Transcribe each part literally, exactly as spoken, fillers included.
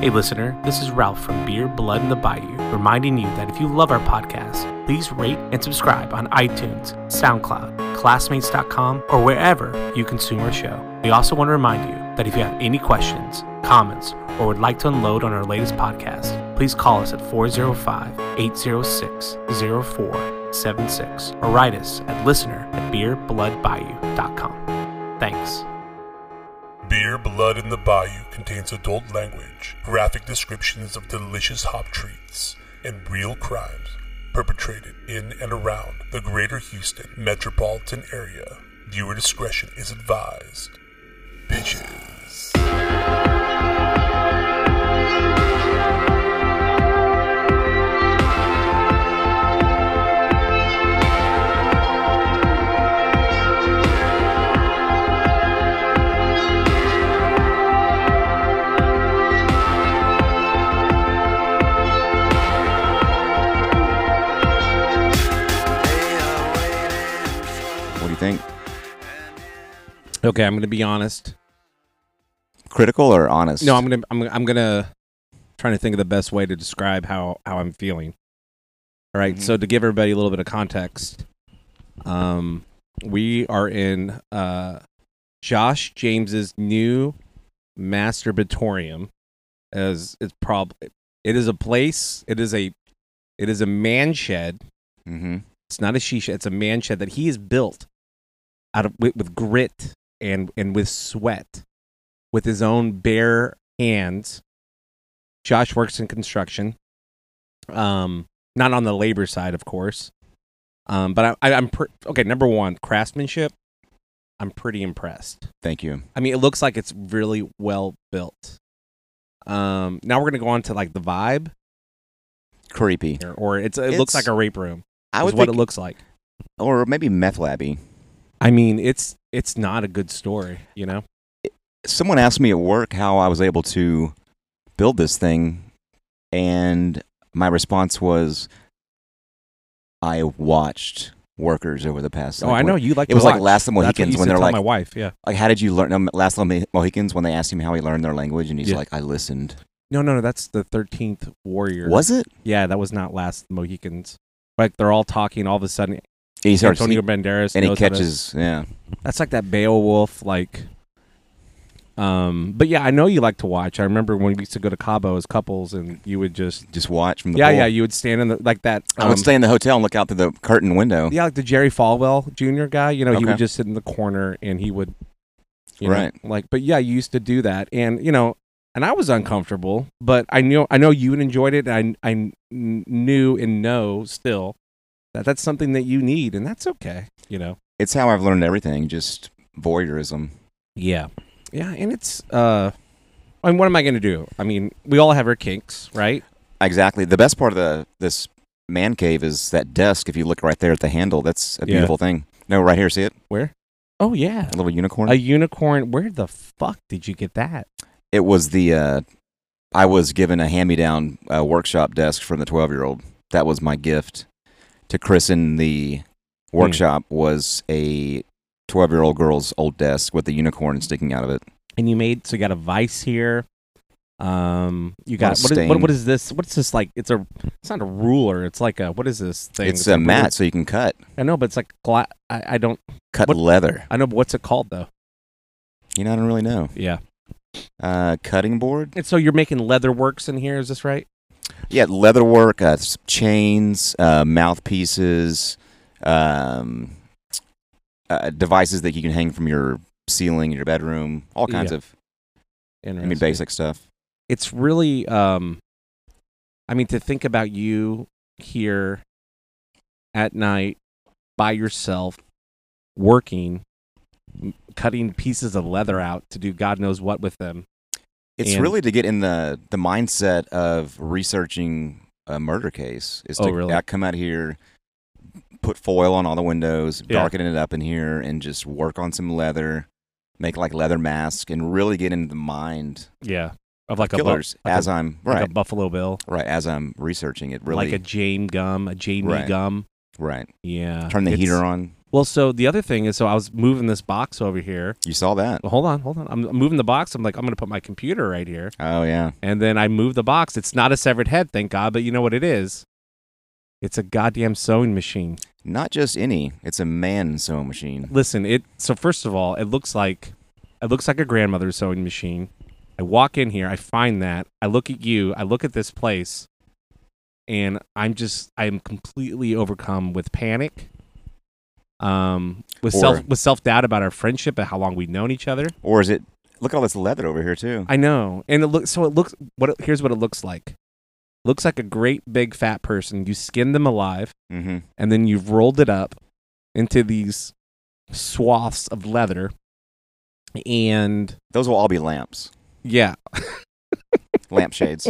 Hey listener, this is Ralph from Beer, Blood, and the Bayou, reminding you that if you love our podcast, please rate and subscribe on iTunes, SoundCloud, Classmates dot com, or wherever you consume our show. We also want to remind you that if you have any questions, comments, or would like to unload on our latest podcast, please call us at four oh five, eight oh six, oh four seven six or write us at listener at beer blood bayou dot com. Thanks. Beer, Blood, and the Bayou contains adult language, graphic descriptions of delicious hop treats, and real crimes perpetrated in and around the greater Houston metropolitan area. Viewer discretion is advised. Bitches. Think? Okay, I'm going to be honest. Critical or honest? No, I'm going to I'm I'm going to trying to think of the best way to describe how how I'm feeling. All right, mm-hmm. So to give everybody a little bit of context, um we are in uh Josh James's new masturbatorium. As it's probably it is a place, it is a it is a man shed. Mm-hmm. It's not a shisha, it's a man shed that he has built out of with, with grit and and with sweat, with his own bare hands. Josh works in construction, um, not on the labor side, of course. Um, but I, I, I'm pre- okay. Number one, craftsmanship. I'm pretty impressed. Thank you. I mean, it looks like it's really well built. Um, now we're gonna go on to like the vibe. Creepy, or, or it's it it's, looks like a rape room. I would is what think, it looks like, or maybe meth labby. I mean, it's it's not a good story, you know? Someone asked me at work how I was able to build this thing, and my response was, I watched workers over the past... Oh, like, I know, when, you like It to was watch. like Last of the Mohicans when they're like... my wife, yeah. Like, how did you learn... No, Last of the Mohicans when they asked him how he learned their language, and he's yeah. like, I listened. No, no, no, that's the thirteenth Warrior. Was it? Yeah, that was not Last of the Mohicans. Like, they're all talking, all of a sudden... He starts, Antonio he, Banderas and he knows catches, to, yeah. That's like that Beowulf, like, um, but yeah, I know you like to watch. I remember when we used to go to Cabo as couples, and you would just just watch from the yeah, pool. yeah, you would stand in the like that. Um, I um, would stay in the hotel and look out through the curtain window. Yeah, like the Jerry Falwell Junior guy. You know, okay. he would just sit in the corner and he would, you right, know, like. But yeah, you used to do that, and you know, and I was uncomfortable, but I knew I know you enjoyed it. And I I n- knew and know still that that's something that you need, and that's okay. You know, it's how I've learned everything, just voyeurism. Yeah. Yeah, and it's, uh, I mean, what am I going to do? I mean, we all have our kinks, right? Exactly. The best part of the this man cave is that desk. If you look right there at the handle, that's a beautiful yeah. thing. No, right here, see it? Where? Oh, yeah. A little unicorn. A unicorn. Where the fuck did you get that? It was the, uh, I was given a hand-me-down uh, workshop desk from the twelve-year-old. That was my gift to christen the workshop mm. was a twelve-year-old girl's old desk with a unicorn sticking out of it. And you made, so you got a vise here. Um, you got, what is, what, what is this? What's this like? It's a, it's not a ruler. It's like a, what is this thing? It's, it's a, a mat so you can cut. I know, but it's like, gla- I, I don't. Cut what, leather. I know, but what's it called though? You know, I don't really know. Yeah. Uh, cutting board. And so you're making leather works in here, is this right? Yeah, leather work, uh, chains, uh, mouthpieces, um, uh, devices that you can hang from your ceiling in your bedroom, all kinds yeah. of, I mean, basic stuff. It's really, um, I mean, to think about you here at night by yourself, working, cutting pieces of leather out to do God knows what with them. It's and, really to get in the, the mindset of researching a murder case. Is to oh, really? come out here, put foil on all the windows, yeah. darken it up in here, and just work on some leather, make like leather mask, and really get into the mind. Yeah, of like killers a bu- like as a, I'm like right, a Buffalo Bill. Right, as I'm researching it, really like a Jame gum, a Jamie right. gum. Right. Yeah. Turn the it's, heater on. Well, so the other thing is, so I was moving this box over here. You saw that? Well, hold on, hold on. I'm, I'm moving the box. I'm like, I'm going to put my computer right here. Oh, yeah. And then I move the box. It's not a severed head, thank God, but you know what it is? It's a goddamn sewing machine. Not just any. It's a man sewing machine. Listen, it. So first of all, it looks like it looks like a grandmother's sewing machine. I walk in here, I find that. I look at you, I look at this place, and I'm just I'm completely overcome with panic. Um, with Or- self with self doubt about our friendship and how long we've known each other. Or is it? Look at all this leather over here, too. I know, and it looks so. It looks what. It, here's what it looks like. Looks like a great big fat person. You skinned them alive, Mm-hmm. and then you've rolled it up into these swaths of leather, and Those will all be lamps. yeah. Lampshades.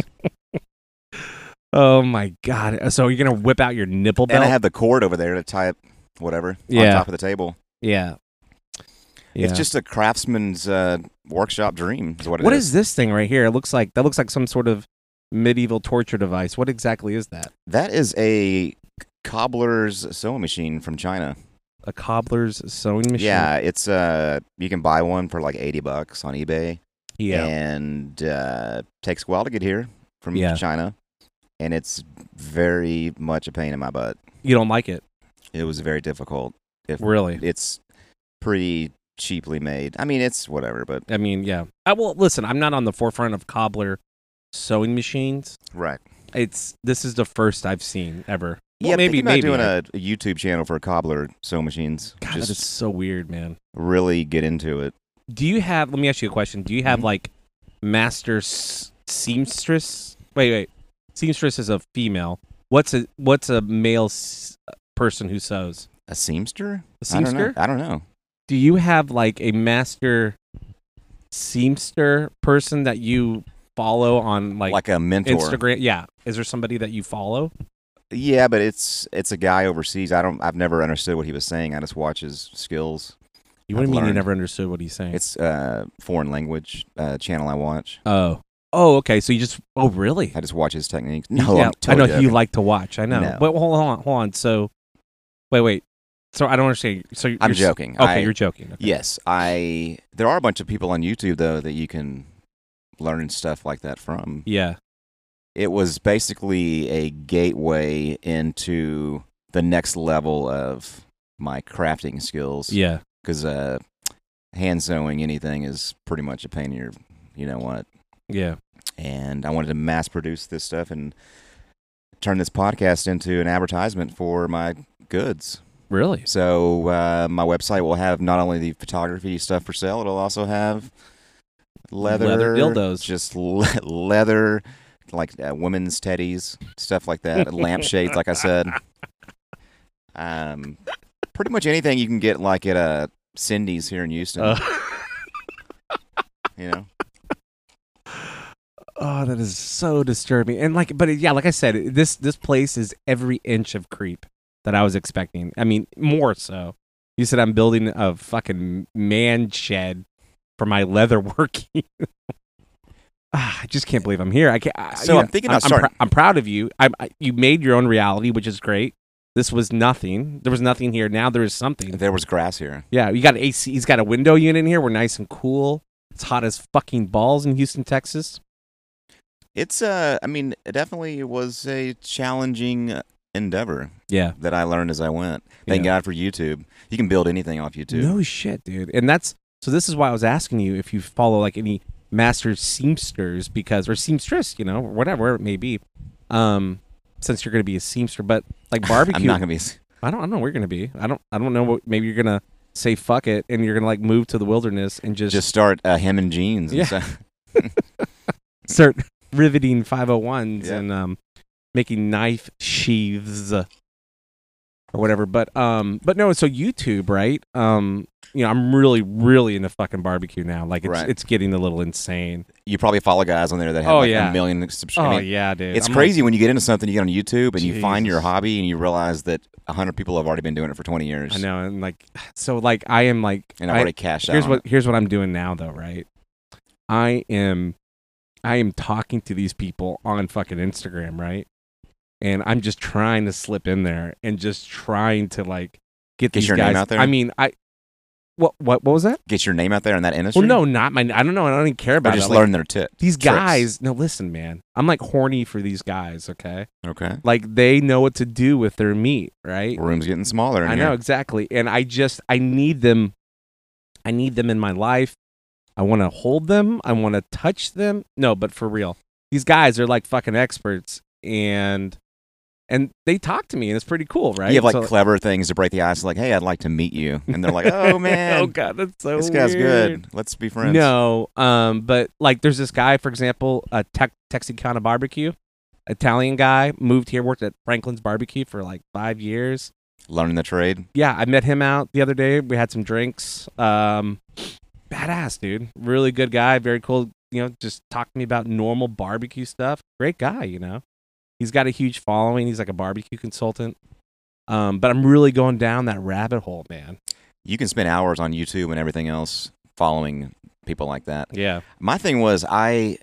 Oh my God! So you're gonna whip out your nipple belt? And I have the cord over there to tie up whatever Yeah. on top of the table. yeah. Yeah. It's just a craftsman's uh, workshop dream is what it What is. is this thing right here? It looks like that looks like some sort of medieval torture device. What exactly is that? That is a cobbler's sewing machine from China. A cobbler's sewing machine? Yeah, it's uh you can buy one for like eighty bucks on eBay. Yeah. And uh takes a while to get here from Yeah. China. And it's very much a pain in my butt. You don't like it? It was very difficult. If Really? It's pretty cheaply made. I mean, it's whatever, but I mean, yeah. I well, listen, I'm not on the forefront of cobbler sewing machines. right. It's this is the first I've seen ever. Well, Yeah, maybe think about maybe doing I- a, a YouTube channel for cobbler sewing machines. God, Just that is so weird, man. really get into it. Do you have? Let me ask you a question. Do you have Mhm. like master s- seamstress? Wait, wait. Seamstress is a female. What's a what's a male s- person who sews? A seamster? A I don't know. seamster? I don't know. Do you have like a master seamster person that you follow on like, Like, a mentor. Instagram? Yeah. Is there somebody that you follow? Yeah, but it's it's a guy overseas. I don't. I've never understood what he was saying. I just watch his skills. You what do I've you mean you learned. never understood what he's saying? It's a foreign language uh, channel I watch. oh. Oh, okay. So you just oh really? I just watch his techniques. No, yeah, I'm totally I know you joking. like to watch. I know. No. But hold on, hold on. So wait, wait. So I don't understand. So you're I'm s- joking. Okay, I- you're joking. Okay. Yes, I. There are a bunch of people on YouTube though that you can learn stuff like that from. Yeah. It was basically a gateway into the next level of my crafting skills. Yeah. Because uh, hand sewing anything is pretty much a pain in your, you know what. Yeah. And I wanted to mass produce this stuff and turn this podcast into an advertisement for my goods. Really? So uh, my website will have not only the photography stuff for sale, it'll also have leather, Leather dildos. just le- leather, like uh, women's teddies, stuff like that, lampshades, like I said. Um, pretty much anything you can get, like at uh, Cindy's here in Houston. Uh, you know, oh, that is so disturbing. And like, but yeah, like I said, this this place is every inch of creep that I was expecting. I mean, more so. You said I'm building a fucking man shed for my leather working. Ah, I just can't believe I'm here. I can't. I, So you I'm know, thinking I'm, about I'm, starting- pr- I'm proud of you. I'm, I, you made your own reality, which is great. This was nothing. There was nothing here. Now there is something. there was grass here. Yeah, you got an A C. He's got a window unit in here. We're nice and cool. It's hot as fucking balls in Houston, Texas. It's uh, I mean, it definitely was a challenging endeavor Yeah. that I learned as I went. Thank Yeah. God for YouTube. You can build anything off YouTube. No shit, dude. And that's so. This is why I was asking you if you follow like any master seamsters because or seamstress, you know, or whatever it may be. Um, since you're going to be a seamster, but like barbecue, I'm not gonna be. I don't. I don't know where you're going to be. I don't. I don't know what. Maybe you're going to say fuck it, and you're going to like move to the wilderness and just Just start uh, hemming jeans. And Yeah. stuff. start riveting five oh ones Yeah. and um, making knife sheaths or whatever. But um, but no. So YouTube, right? Um, you know, I'm really, really into fucking barbecue now. Like it's Right. it's getting a little insane. You probably follow guys on there that have Oh, like yeah. a million subscribers. Oh I mean, yeah, dude. it's I'm crazy when you get into something, you get on YouTube and you find your Jesus. hobby and you realize that a hundred people have already been doing it for twenty years. Like, I know, and like, so like, I am like, And I've I- already cashed here's out. on what it. here's what I'm doing now, though, right? I am, I am talking to these people on fucking Instagram, right? And I'm just trying to slip in there and just trying to like get, Get these your guys. name out there? I mean, I what what what was that? Get your name out there in that industry. Well, no, not my. I don't know. I don't even care Or about just it. Like, learn their tip. these tricks. guys. No, listen, man. I'm like horny for these guys. Okay, Okay. like they know what to do with their meat, right? Room's getting smaller. In I here. know exactly, and I just I need them. I need them in my life. I want to hold them. I want to touch them. No, but for real, these guys are like fucking experts, and and they talk to me, and it's pretty cool, right? You have like So- clever things to break the ice, like, "Hey, I'd like to meet you," and they're like, "Oh man, oh god, that's so this guy's weird. good. Let's be friends." No, um, but like there's this guy, for example, a Tex- Texicana barbecue, Italian guy, moved here, worked at Franklin's Barbecue for like five years. Learning the trade. Yeah, I met him out the other day. We had some drinks. Um, badass dude, really good guy, very cool. You know, just talked to me about normal barbecue stuff. Great guy, you know. He's got a huge following. He's like a barbecue consultant. Um, but I'm really going down that rabbit hole, man. You can spend hours on YouTube and everything else following people like that. Yeah. My thing was, I,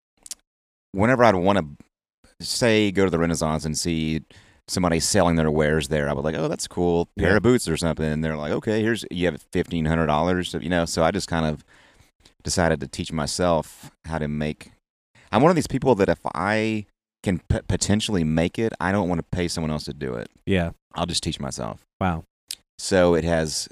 whenever I'd want to, say, go to the Renaissance and see somebody selling their wares there, I would like, oh, that's cool, pair Yeah. of boots or something. And they're like, okay, here's, you have fifteen hundred dollars, you know. So I just kind of decided to teach myself how to make. I'm one of these people that if I can p- potentially make it, I don't want to pay someone else to do it. Yeah. I'll just teach myself. Wow. So it has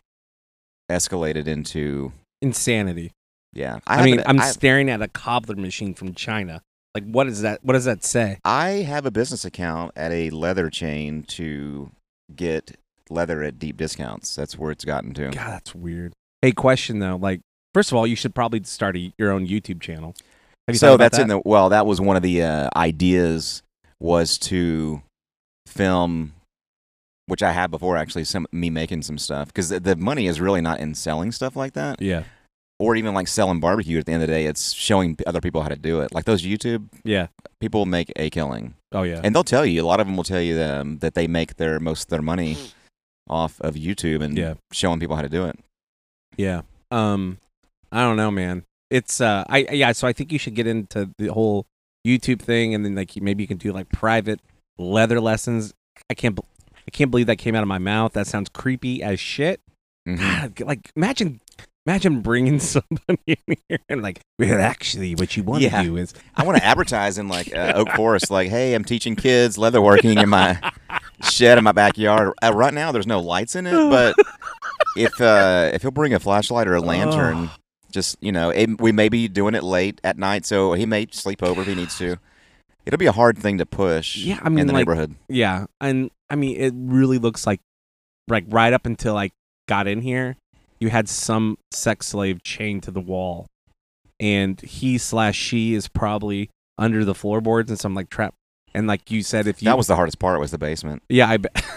escalated into, Insanity. yeah. I, mean, haven't- I'm I- staring at a cobbler machine from China. Like, what is that? What does that say? I have a business account at a leather chain to get leather at deep discounts. That's where it's gotten to. God, that's weird. Hey, question though. Like, first of all, you should probably start a, your own YouTube channel. Have you thought So about that's that? in the well. That was one of the uh, ideas was to film, which I had before actually. Some me making some stuff because the, the money is really not in selling stuff like that, Yeah. or even like selling barbecue. At the end of the day, it's showing other people how to do it. Like those YouTube Yeah. people make a killing. Oh yeah. And they'll tell you, a lot of them will tell you um, that they make their most of their money off of YouTube and Yeah. showing people how to do it. Yeah. Um, I don't know, man. It's uh, I yeah. So I think you should get into the whole YouTube thing, and then like maybe you can do like private leather lessons. I can't, bel I can't believe that came out of my mouth. That sounds creepy as shit. Mhm. God, like imagine, imagine bringing somebody in here and like, well, actually, what you want Yeah. to do is I want to advertise in like uh, Oak Forest, like, hey, I'm teaching kids leatherworking in my shed in my backyard. Uh, right now, there's no lights in it, but if uh, if he'll bring a flashlight or a lantern, just you know, it, we may be doing it late at night, so he may sleep over if he needs to. It'll be a hard thing to push. Yeah, I mean, in the like- neighborhood. Yeah, and I mean, it really looks like, like right up until I got in here, you had some sex slave chained to the wall, and he slash she is probably under the floorboards and some like trap. And like you said, if you That was the hardest part. Was the basement. yeah, I bet.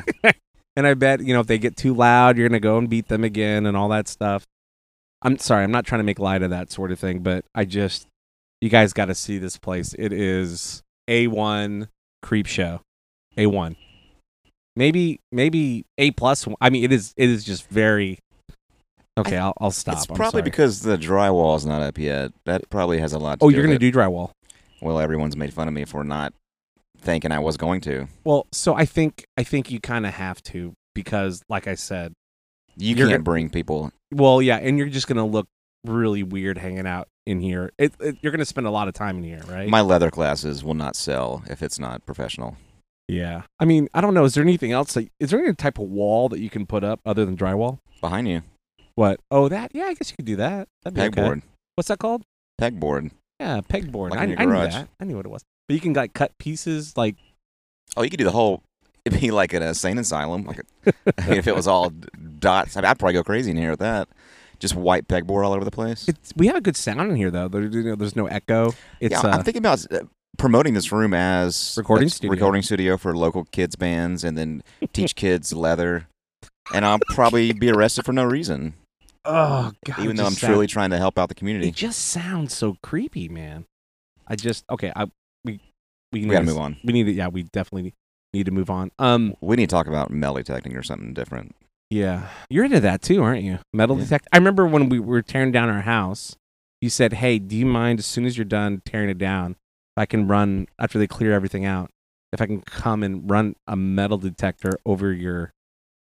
And I bet you know if they get too loud, you're gonna go and beat them again and all that stuff. I'm sorry, I'm not trying to make light of that sort of thing, but I just you guys got to see this place. It is A one creep show, A one. Maybe maybe A plus. I mean, it is it is just very. Okay, I'll I'll stop. It's I'm probably sorry. because the drywall's not up yet. That probably has a lot to Oh, do you're with gonna it. do drywall. Well, everyone's made fun of me for not thinking I was going to. Well, so I think I think you kind of have to because, like I said, You You're can't gonna- bring people. well, yeah, and you're just gonna look really weird hanging out in here. It, it you're gonna spend a lot of time in here, right? My leather classes will not sell if it's not professional. yeah. I mean, I don't know. Is there anything else? That, is there any type of wall that you can put up other than drywall? Behind you, What? Oh, that. Yeah, I guess you could do that. That'd be okay. pegboard, What's that called? pegboard. Yeah, pegboard. Like I, in your I knew garage. that. I knew what it was. But you can like cut pieces like. Oh, you could do the whole. It'd be like an insane asylum. Like a, I mean, if it was all d- dots, I mean, I'd probably go crazy in here with that. Just white pegboard all over the place. It's, we have a good sound in here though. There, you know, there's no echo. It's yeah, uh, I'm thinking about uh, promoting this room as Recording a studio. recording studio for local kids bands, and then teach kids leather. And I'll probably be arrested for no reason, oh god. even it though I'm just sound- truly trying to help out the community. It just sounds so creepy, man. I just okay. I we we, need We gotta to- move on. We need to. Yeah, we definitely need to move on. Um. We need to talk about metal detecting or something different. Yeah, you're into that too, aren't you? Metal Yeah. detect. I remember when we were tearing down our house, you said, "Hey, do you mind as soon as you're done tearing it down, if I can run after they clear everything out, if I can come and run a metal detector over your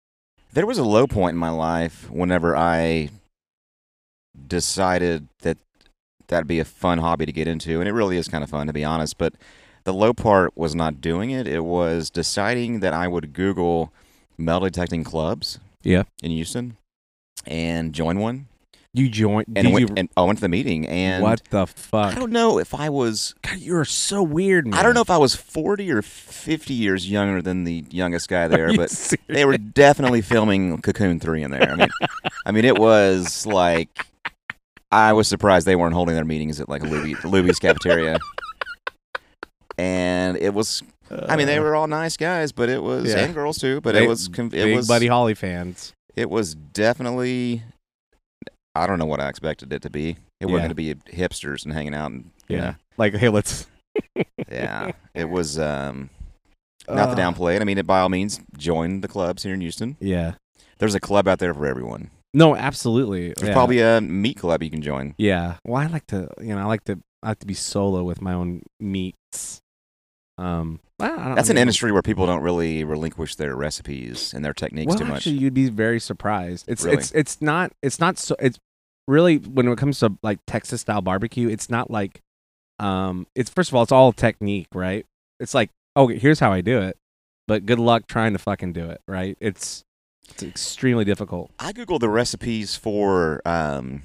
There was a low point in my life whenever I decided that that'd be a fun hobby to get into, and it really is kind of fun, to be honest. But the low part was not doing it. It was deciding that I would Google metal detecting clubs Yeah. in Houston and join one. You joined. And, Did went, you, and I went to the meeting, and what the I fuck? don't know if I was God, you're so weird, man. I don't know if I was forty or fifty years younger than the youngest guy there, Are you but serious? they were definitely filming Cocoon three in there. I mean, I mean, it was like I was surprised they weren't holding their meetings at like Luby, Luby's cafeteria, and it was. I mean, they were all nice guys, but it was Yeah. and girls too. But They- it was. It Big was. Buddy Holly fans. It was definitely. I don't know what I expected it to be. It wasn't Yeah. going to be hipsters and hanging out and you Yeah. know, Like, hey, let's. yeah. It was. Um, Not to Uh, downplay it. I mean, by all means, join the clubs here in Houston. Yeah. There's a club out there for everyone. No, absolutely. There's yeah. probably a meat club you can join. Yeah. Well, I like to, you know, I like to, I like to be solo with my own meats. Um, I don't, I don't That's an know. industry where people don't really relinquish their recipes and their techniques Well, too much. actually, you'd be very surprised. It's Really? it's it's not it's not so it's really when it comes to like Texas style barbecue. It's not like, um, it's first of all, it's all technique, right? It's like, okay, here's how I do it, but good luck trying to fucking do it, right? It's it's extremely difficult. I googled the recipes for um,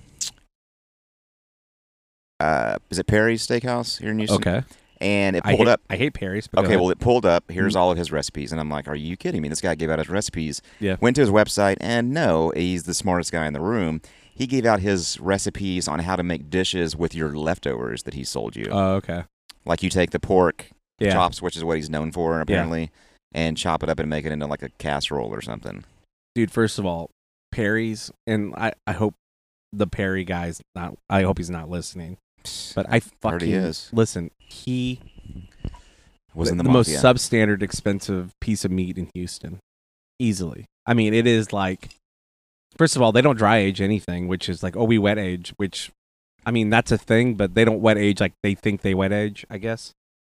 uh, is it Perry's Steakhouse here in Houston? Okay, And it I pulled hate, up. I hate Perry's. But go Okay, ahead. well, it pulled up. Here's Mhm. all of his recipes, and I'm like, "Are you kidding me?" This guy gave out his recipes. Yeah. Went to his website, and no, he's the smartest guy in the room. He gave out his recipes on how to make dishes with your leftovers that he sold you. Oh, okay. Like you take the pork Yeah. chops, which is what he's known for apparently, and chop it up and make it into like a casserole or something. Dude, first of all, Perry's, and I, I hope the Perry guy's not, I hope he's not listening. But I Heard fucking, he is. listen, he, Was in the, the most mafia. substandard expensive piece of meat in Houston. Easily. I mean, it is like, first of all, they don't dry age anything, which is like, oh, we wet age, which, I mean, that's a thing, but they don't wet age like they think they wet age, I guess.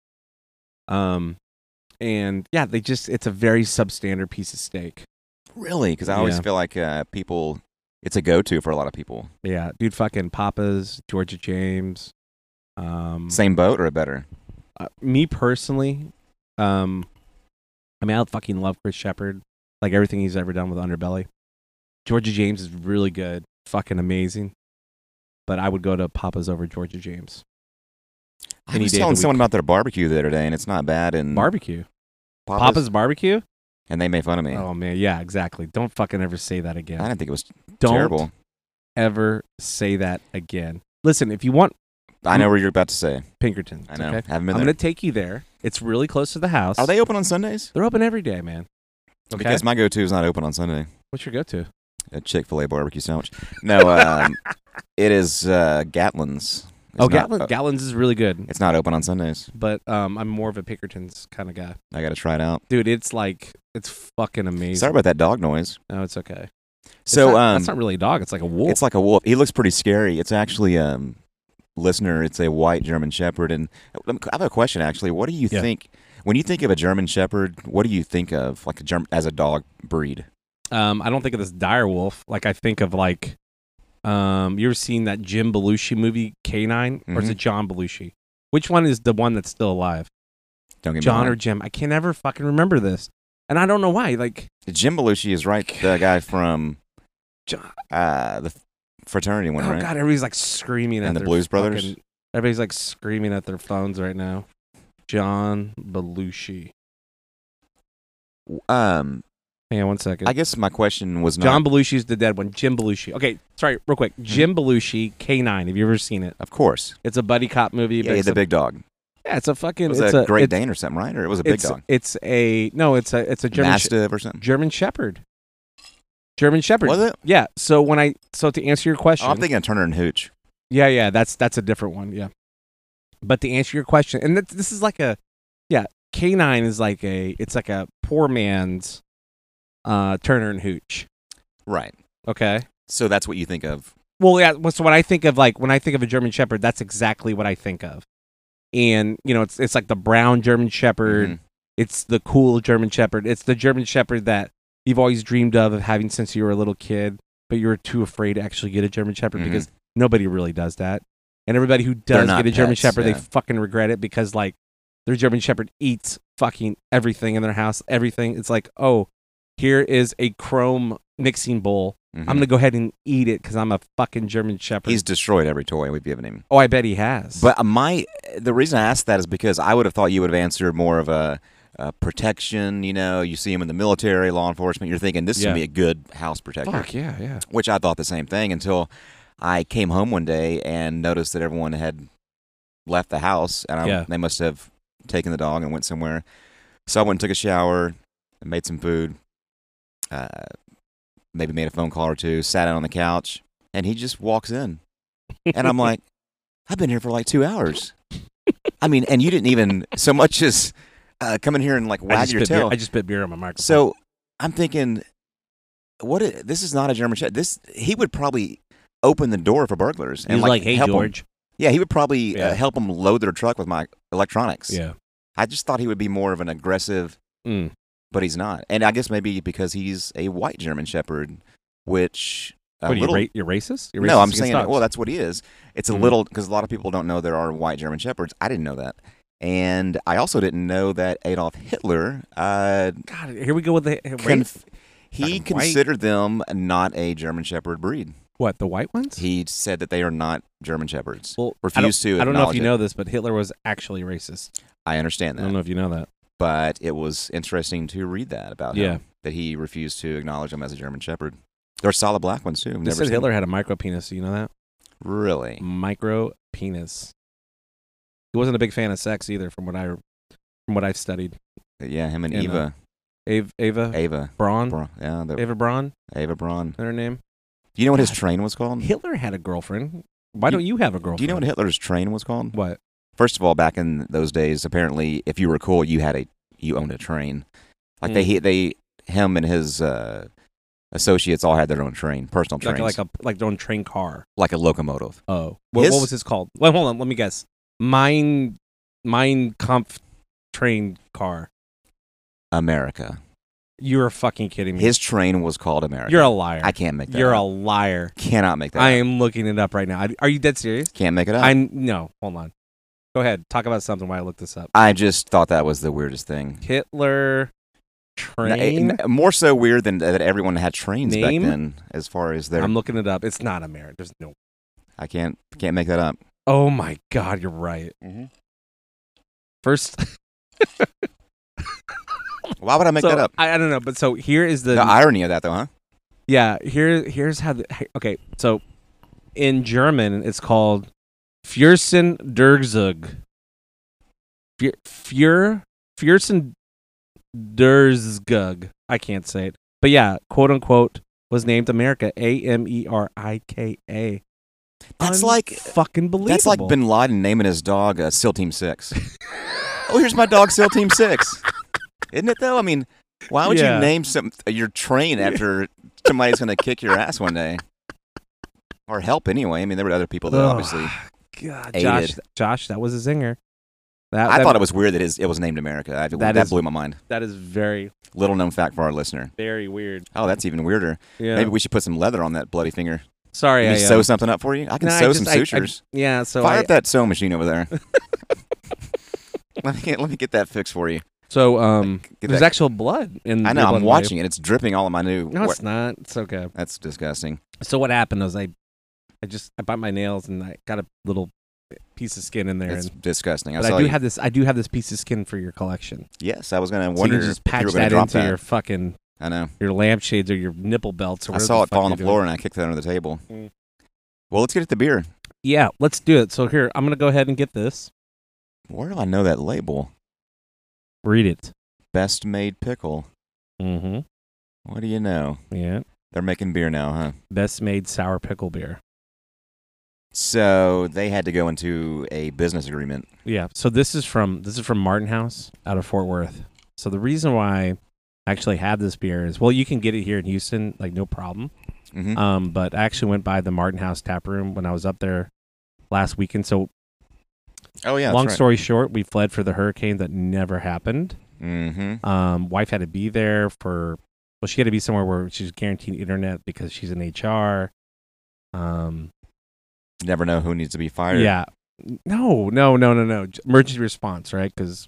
Um, and yeah, they just, it's a very substandard piece of steak. Really? Because I always Yeah. feel like uh, people, it's a go-to for a lot of people. Yeah, dude, fucking Papa's, Georgia James. Um, Same boat or a better? uh, me personally, um, I mean, I fucking love Chris Shepard, like everything he's ever done with Underbelly. Georgia James is really good, fucking amazing. But I would go to Papa's over Georgia James. I Any was day of telling the someone week. about their barbecue the other day, and it's not bad. And Barbecue, Papa's, Papa's barbecue. and they made fun of me. Oh man, yeah, exactly. Don't fucking ever say that again. I didn't think it was Don't terrible. ever say that again. Listen, if you want I know what you're about to say. Pinkerton, I know. okay? Haven't been I'm there. gonna take you there. It's really close to the house. Are they open on Sundays? They're open every day, man. Okay. Because my go-to is not open on Sunday. What's your go-to? A Chick-fil-A barbecue sandwich. No, um, it is uh, Gatlin's. It's oh, not- Gatlin, uh, Gatlin's is really good, It's not open on Sundays. but um, I'm more of a Pinkerton's kind of guy. I got to try it out. Dude, it's like it's fucking amazing. Sorry about that dog noise. No, it's okay. It's So not- um, that's not really a dog. It's like a wolf. it's like a wolf. He looks pretty scary. It's actually um, listener. It's a white German Shepherd. And I have a question actually. What do you Yeah. think when you think of a German Shepherd? What do you think of like a German as a dog breed? um, I don't think of this dire wolf. Like I think of like, um, you ever seen that Jim Belushi movie K nine, or is Mhm. it John Belushi? Which one is the one that's still alive? Don't get me John wrong. or Jim? I can never fucking remember this, and I don't know why. Like Jim Belushi is right. The guy from John. uh, the fraternity one, Oh right? god, everybody's like screaming at And the their Blues Brothers? fucking- everybody's like screaming at their phones right now. John Belushi. Um, Hang on one second. I guess my question was not. John Belushi's the dead one. Jim Belushi. Okay, sorry, real quick. Hmm. Jim Belushi, K nine. Have you ever seen it? Of course. It's a buddy cop movie. Yeah, but it's the a- big dog. yeah, it's a fucking. It was it's a Great it's, Dane or something, right? Or it was a big it's, dog. It's a no. It's a it's a German sh- Mastiff or something. German Shepherd. German Shepherd. Was it? Yeah. So when I so to answer your question, Oh, I'm thinking of Turner and Hooch. yeah, yeah, that's that's a different one. Yeah. But to answer your question, and th- this is like a, yeah, K nine is like a it's like a poor man's, uh, Turner and Hooch. Right. Okay. So that's what you think of. Well, yeah. well, So when I think of like when I think of a German Shepherd, that's exactly what I think of. And you know, it's it's like the brown German Shepherd. Mhm. It's the cool German Shepherd. It's the German Shepherd that you've always dreamed of, of having since you were a little kid, but you were too afraid to actually get a German Shepherd Mhm. because nobody really does that. And everybody who does not get a German pets, Shepherd, yeah. they fucking regret it because, like, their German Shepherd eats fucking everything in their house, everything. It's like, oh, here is a chrome mixing bowl. Mhm. I'm going to go ahead and eat it because I'm a fucking German Shepherd. He's destroyed every toy we've given him. oh, I bet he has. But my the reason I asked that is because I would have thought you would have answered more of a, a protection. You know, you see him in the military, law enforcement. You're thinking this is Yeah. gonna be a good house protector. Fuck, yeah, yeah. Which I thought the same thing until I came home one day and noticed that everyone had left the house, and I, Yeah. they must have taken the dog and went somewhere. So I went and took a shower, and made some food, uh, maybe made a phone call or two, sat down on the couch, and he just walks in, and I'm like, I've been here for like two hours. I mean, and you didn't even so much as uh, come in here and like I wag just, your spit beer, tail. I just spit beer on my microphone. So I'm thinking, what? i- this is not a German Shepherd. This he would probably open the door for burglars and he's like, hey, help 'em. George. Yeah, he would probably Yeah. uh, help them load their truck with my electronics. Yeah. I just thought he would be more of an aggressive, Mm. but he's not. And I guess maybe because he's a white German Shepherd, which a What, are you, little, ra- you're racist? You're no, racist I'm against saying dogs? well, that's what he is. It's a Mhm. little because a lot of people don't know there are white German Shepherds. I didn't know that, and I also didn't know that Adolf Hitler. Uh, God, here we go with the race. conf- he Fucking white. considered them not a German Shepherd breed. What, the white ones? He said that they are not German Shepherds. well, refused I don't, to I don't know if acknowledge you it. know this, but Hitler was actually racist. I understand I that. don't know if you know that. But it was interesting to read that about Yeah. him, that he refused to acknowledge him as a German Shepherd. There are solid black ones, too. I've They never said seen Hitler them. had a micro penis. Do you know that? Really? Micro penis. He wasn't a big fan of sex either, from what I from what I've studied. Yeah, him and You know. Eva. Ava, Ava Ava. Braun, Braun. Yeah, the, Ava Braun, Ava Braun. is that her name? Do you know what his God. train was called? Hitler had a girlfriend. Why You- don't you have a girlfriend? Do you know what Hitler's train was called? What? First of all, back in those days, apparently, if you were cool, you had a you owned a train. Like Mm. they they him and his uh, associates all had their own train, personal Like, trains, like a like their own train car. like a locomotive. Oh, what, His- what was his called? Well, hold on. Let me guess. Mine, mine, comp train car. America. You're fucking kidding me. His train was called America. You're a liar. I can't make that. You're up. a liar. Cannot make that. I up. am looking it up right now. I- Are you dead serious? Can't make it up. I no. Hold on. Go ahead. Talk about something while I look this up. I just thought that was the weirdest thing. Hitler train. N- n- more so weird than that everyone had trains Name? back then. As far as their, I'm looking it up. It's not America. There's no. I can't can't make that up. Oh my God, you're right. Mm-hmm. First, Why would I make so, that up? I, I don't know, but so here is the, The irony of that, though, huh? yeah. Here, here's how. The, okay, so in German, it's called Fürstenderzug. Für, Für, Fürstenderzug. I can't say it, but yeah, quote unquote, was named America. A M E R I K A. That's like fucking believable. that's like Bin Laden naming his dog uh, SEAL Team Six. Oh, here's my dog SEAL Team Six. Isn't it though? I mean, why would Yeah. you name some your train after somebody's going to kick your ass one day, or help anyway? I mean, there were other people that Ugh. obviously. God, aided. Josh, Josh, that was a zinger. That, I that, thought it was weird that his, it was named America. I, that That that is- blew my mind. that is very, Little known fact for our listener. very weird. Oh, that's even weirder. Yeah. Maybe we should put some leather on that bloody finger. Sorry, Let I me uh, sew something up for you. I can no, I sew just- some I- I- sutures. yeah. So Fire I, up that sewing machine over there. let me get, let me get that fixed for you. so um, Get there's that- actual blood in. I Your know. blood I'm and watching it. It's dripping all of my new. Body. No, wor- it's not. It's okay. That's disgusting. So what happened was I, I just I bite my nails and I got a little piece of skin in there. It's and, disgusting. I but saw I do you- have this. I do have this piece of skin for your collection. Yes, I was going to So you wonder can just if you patch were going that to drop into that. your fucking I know. your lampshades or your nipple belts or I whatever. saw the it fuck fall on you're the doing. floor and I kicked that under the table. Mm. Well, let's get at the beer. Yeah, let's do it. So here, I'm gonna go ahead and get this. Where do I know that label? Read it. Best made pickle. Mm-hmm. What do you know? Yeah. They're making beer now, huh? Best made sour pickle beer. So they had to go into a business agreement. Yeah. So this is from this is from Martin House out of Fort Worth. So the reason why I actually have this beer is, well, you can get it here in Houston, like no problem. Mm-hmm. Um, but I actually went by the Martin House tap room when I was up there last weekend. So oh yeah. long that's story short, we fled for the hurricane that never happened. Right. Mm-hmm. Um, wife had to be there for well, she had to be somewhere where she's guaranteed internet because she's in H R. Um, Never know who needs to be fired. yeah, no, no, no, no, no. Emergency response, right? Because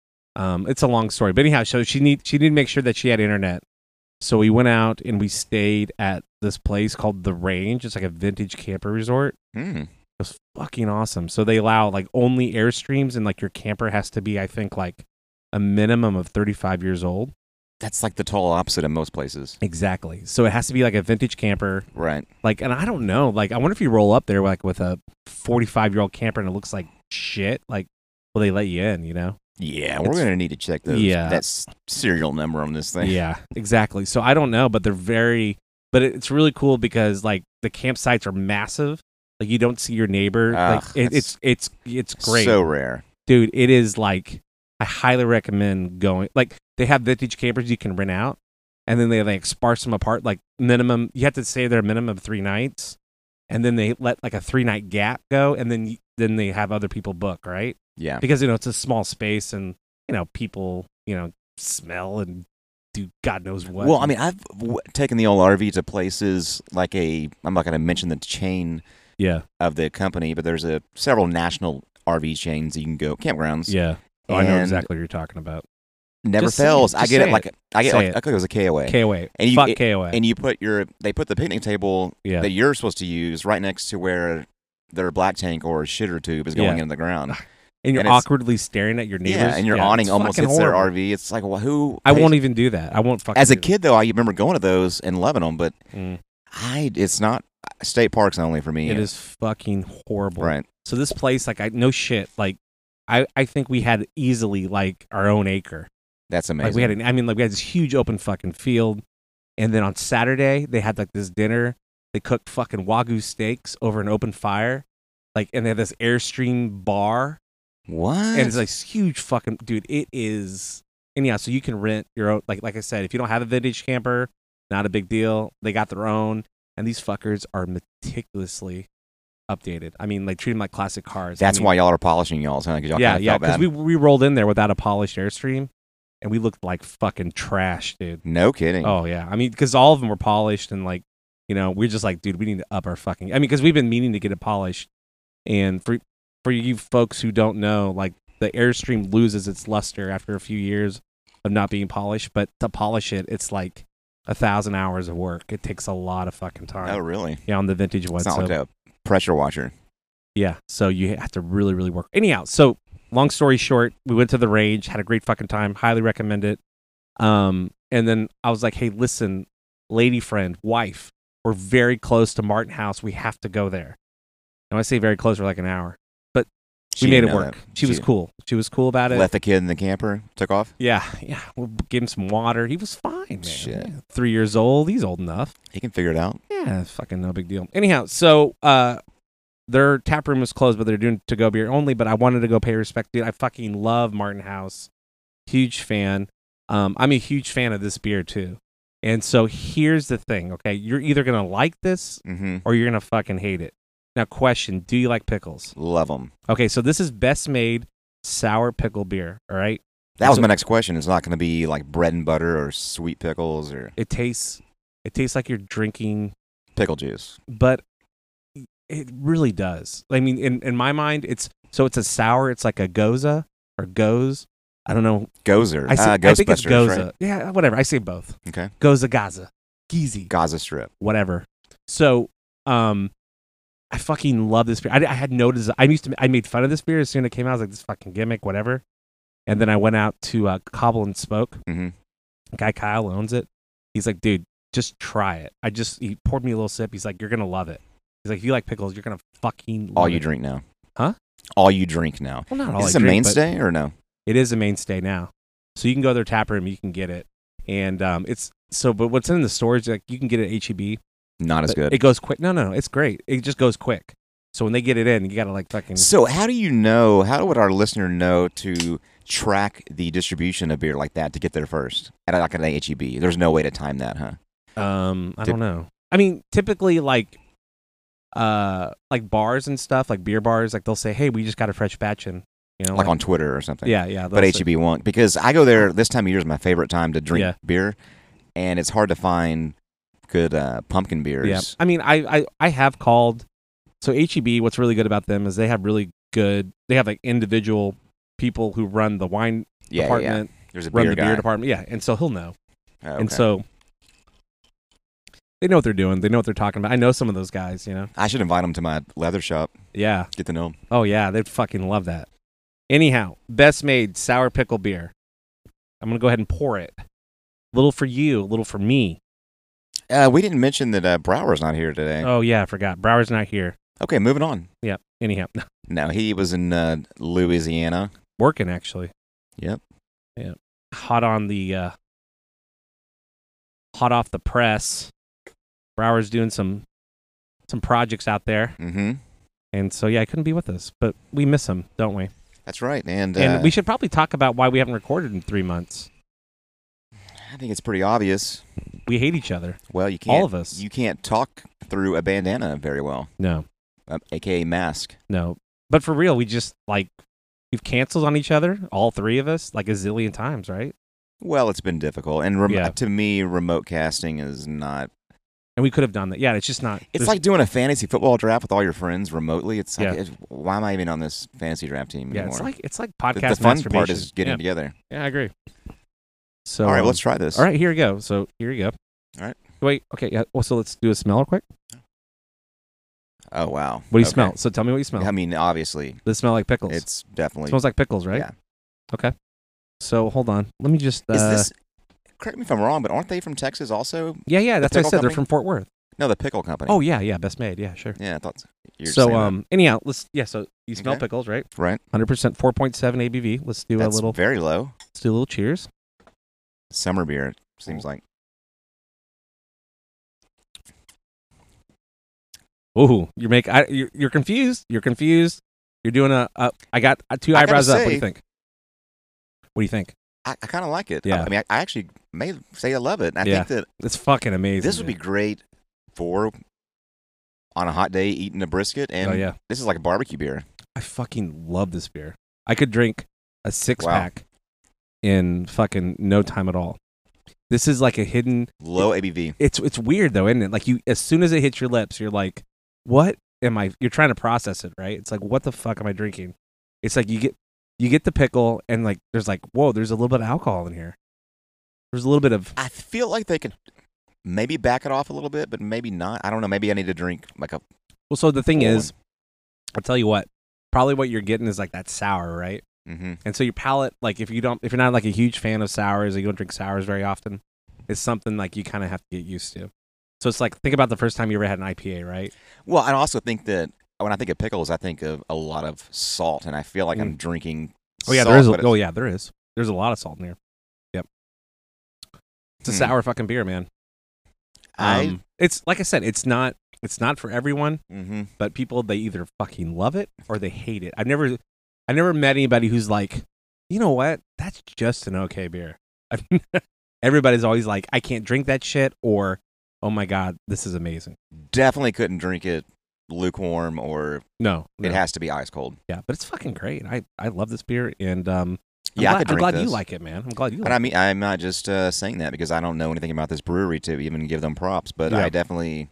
um, it's a long story. But anyhow, so she need she needed to make sure that she had internet. So we went out and we stayed at this place called The Range. It's like a vintage camper resort. Hmm. It was fucking awesome. So they allow like only Airstreams, and like your camper has to be, I think, like a minimum of thirty-five years old. That's like the total opposite of most places. Exactly. So it has to be like a vintage camper. Right. Like, and I don't know. Like, I wonder if you roll up there like with a forty-five year old camper and it looks like shit. Like, will they let you in? You know? Yeah, we're It's- gonna need to check those. Yeah. That's serial number on this thing. Yeah, exactly. So I don't know, but they're very. But it's really cool because like the campsites are massive. Like you don't see your neighbor. Ugh, like it, it's it's it's great, So rare. dude. It is like I highly recommend going. Like they have vintage campers you can rent out, and then they like sparse them apart. Like minimum, you have to stay there a minimum of three nights, and then they let like a three night gap go, and then then they have other people book, right? Yeah. Because you know it's a small space, and you know people you know smell and do God knows what. Well, I mean, I've w- taken the old R V to places like a. I'm not going to mention the chain yeah, of the company, but there's a several national R V chains you can go campgrounds. yeah. Oh, I know And exactly what you're talking about. Never Just say fails. it. I Just get say it like I get Say like it. I think it was a K O A. K O A. And you- Fuck it- K O A. And you put your they put the picnic table Yeah. that you're supposed to use right next to where their black tank or shitter tube is going Yeah. in the ground. And you're and it's- awkwardly staring at your neighbors. Yeah, and your awning it's almost fucking hits their horrible. R V. It's like, well, who? I pays- won't even do that. I won't fucking As a do kid, though, I remember going to those and loving them, but that. Mm. I it's not state parks only for me. It is fucking horrible. right. So this place, like, I no shit. Like, I, I think we had easily like our own acre. That's amazing. Like we had, an, I mean, like we had this huge open fucking field, and then on Saturday they had like this dinner. They cooked fucking wagyu steaks over an open fire, like, and they had this Airstream bar. what? And it's like huge fucking dude. It is, and yeah, so you can rent your own. Like, like I said, if you don't have a vintage camper, not a big deal. They got their own, and these fuckers are meticulously updated. I mean, like treat them like classic cars. That's I mean, why y'all are polishing y'all, huh? Because y'all yeah, kind of yeah, felt because bad. we we rolled in there without a polished Airstream, and we looked like fucking trash, dude. No kidding. Oh yeah, I mean, because all of them were polished, and like, you know, we're just like, dude, we need to up our fucking. I mean, because we've been meaning to get it polished, and for for you folks who don't know, like the Airstream loses its luster after a few years of not being polished, but to polish it, it's like a thousand hours of work. It takes a lot of fucking time. Oh, really? Yeah, on the vintage one. It's not So, like a pressure washer. yeah, so you have to really, really work. Anyhow, so long story short, we went to the Range, had a great fucking time. Highly recommend it. Um, and then I was like, hey, listen, lady friend, wife, we're very close to Martin House. We have to go there. And when I say very close, we're like an hour. But She we made didn't it know work. that. She was cool. She was cool about it. Left the kid in the camper, took off. Yeah, yeah. We gave him some water. He was fine, man. Shit. Yeah, Three years old. He's old enough. He can figure it out. Yeah, fucking no big deal. Anyhow, so uh, their tap room was closed, but they're doing to go beer only. But I wanted to go pay respect, dude. I fucking love Martin House. Huge fan. Um, I'm a huge fan of this beer too. And so here's the thing, okay? You're either gonna like this Mm-hmm. or you're gonna fucking hate it. Now, question: do you like pickles? Love them. Okay, so this is best made sour pickle beer. All right, That was So- my next question. It's not going to be like bread and butter or sweet pickles or it tastes it tastes like you're drinking, pickle juice. but it really does. I mean, in in my mind, it's so it's a sour. It's like a goza or goes. I don't know. Gozer. I, say, Ah, I think it's Ghostbusters, goza. right? Yeah, whatever. I say both. Okay. Goza, Gaza, Geezy, Gaza Strip. whatever. So, um, I fucking love this beer. I, I had no desire. I used to. I made fun of this beer as soon as it came out. I was like, this fucking gimmick, whatever. And then I went out to uh, Cobble and Spoke. Mm-hmm. Guy Kyle owns it. He's like, dude, just try it. I just he poured me a little sip. He's like, you're gonna love it. He's like, if you like pickles, you're gonna fucking love All you it. drink now. Huh? All you drink now. Well, not all Is this I a drink, but mainstay or no? It is a mainstay now. So you can go to their tap room, you can get it, and um, it's so. But what's in the stores, like you can get it at H E B. Not as but good. It goes quick. No, no, no, it's great. It just goes quick. So when they get it in, you gotta like fucking. So how do you know? How would our listener know to track the distribution of beer like that to get there first at like an H E B? There's no way to time that, huh? Um, I Tip- don't know. I mean, typically like, uh, like bars and stuff, like beer bars, like they'll say, "Hey, we just got a fresh batch in," you know, Like on Twitter or something. Yeah, yeah. But they'll H say- E B won't because I go there this time of year is my favorite time to drink Yeah. beer, and it's hard to find good uh, pumpkin beers. Yeah, I mean, I, I, I have called. So H E B, what's really good about them is they have really good. They have like individual people who run the wine Yeah, department, yeah. There's a run beer the guy. beer department. Yeah, and so he'll know, Oh, and okay. so they know what they're doing. They know what they're talking about. I know some of those guys. You know. I should invite them to my leather shop. Yeah. Get to know them. Oh yeah, they'd fucking love that. Anyhow, best made sour pickle beer. I'm gonna go ahead and pour it. Little for you, a little for me. Uh, we didn't mention that uh, Brower's not here today. Oh yeah, I forgot. Brower's not here. Okay, moving on. Yeah. Anyhow, No, he was in uh, Louisiana. working actually. Yep. Yeah. Hot on the uh, hot off the press. Brower's doing some some projects out there, Mm-hmm. and so yeah, I couldn't be with us, but we miss him, don't we? That's right. And, uh, And we should probably talk about why we haven't recorded in three months. I think it's pretty obvious. We hate each other. Well, you can't. All of us. You can't talk through a bandana very well, No, uh, A K A mask. no. But for real, we just like we've canceled on each other, all three of us, like a zillion times, right? Well, it's been difficult, and rem- Yeah. to me, remote casting is not. And we could have done that. Yeah, it's just not. It's there's- like doing a fantasy football draft with all your friends remotely. It's like, Yeah. it's, why am I even on this fantasy draft team yeah, anymore? it's like it's like the, podcast the fun masturbation. part is getting yeah. together. Yeah, I agree. So all right, um, let's try this. All right, here we go. So here we go. All right. Wait. Okay. Yeah. Well, so let's do a smell real quick. Oh wow. What do you Okay. smell? So tell me what you smell. I mean, obviously, Does it smell like pickles? it's definitely. smells like pickles, right? Yeah. Okay. So hold on. Let me just. Uh, Is this? Correct me if I'm wrong, but aren't they from Texas also? yeah, yeah. That's what I pickle said. They're company? from Fort Worth. No, the pickle company. Oh yeah, yeah. Best made. Yeah, sure. yeah. I thought you were So saying that. um. Anyhow, let's. Yeah. So you smell Okay. pickles, right? right. Hundred percent, four point seven A B V. Let's do That's a little. very low. Let's do a little cheers. Summer beer. It seems like. Ooh, you make. I, you're, you're confused. You're confused. You're doing a. a I got uh, two I gotta eyebrows up. What do say- you think? What do you think? I, I kind of like it. Yeah. I, I mean, I, I actually may say I love it. And I Yeah. think that It's fucking amazing. this would be man. great for on a hot day eating a brisket, and Oh yeah. this is like a barbecue beer. I fucking love this beer. I could drink a six Wow. pack in fucking no time at all. This is like a hidden. Low A B V. It's it's weird though, isn't it? Like you, as soon as it hits your lips, you're like, "What am I?" You're trying to process it, right? It's like, "What the fuck am I drinking?" It's like you get you get the pickle, and like there's like, "Whoa, there's a little bit of alcohol in here." There's a little bit of I feel like they could maybe back it off a little bit, but maybe not. I don't know. Maybe I need to drink like a. well. So the thing full is, I'll tell you what. Probably what you're getting is like that sour, right? Mm-hmm. And so your palate, like if you don't, if you're not like a huge fan of sours, or you don't drink sours very often, it's something like you kind of have to get used to. So it's like think about the first time you ever had an I P A, right? Well, I also think that when I think of pickles, I think of a lot of salt, and I feel like I'm drinking. Oh yeah, salt, there is. A, but oh it's- yeah, there is. There's a lot of salt in here. Yep. It's a Hmm. sour fucking beer, man. I. Um, it's like I said, it's not. It's not for everyone, Mm-hmm. but people they either fucking love it or they hate it. I've never, I never met anybody who's like, you know what? That's just an okay beer. Everybody's always like, I can't drink that shit, or oh my god, this is amazing. Definitely couldn't drink it lukewarm, or No, no. it has to be ice cold. Yeah, but it's fucking great. I, I love this beer, and um, I'm Yeah, I glad, could I'm drink glad this. you like it, man. I'm glad you like And I it. mean, I'm not just uh, saying that because I don't know anything about this brewery to even give them props, but Yeah. I definitely,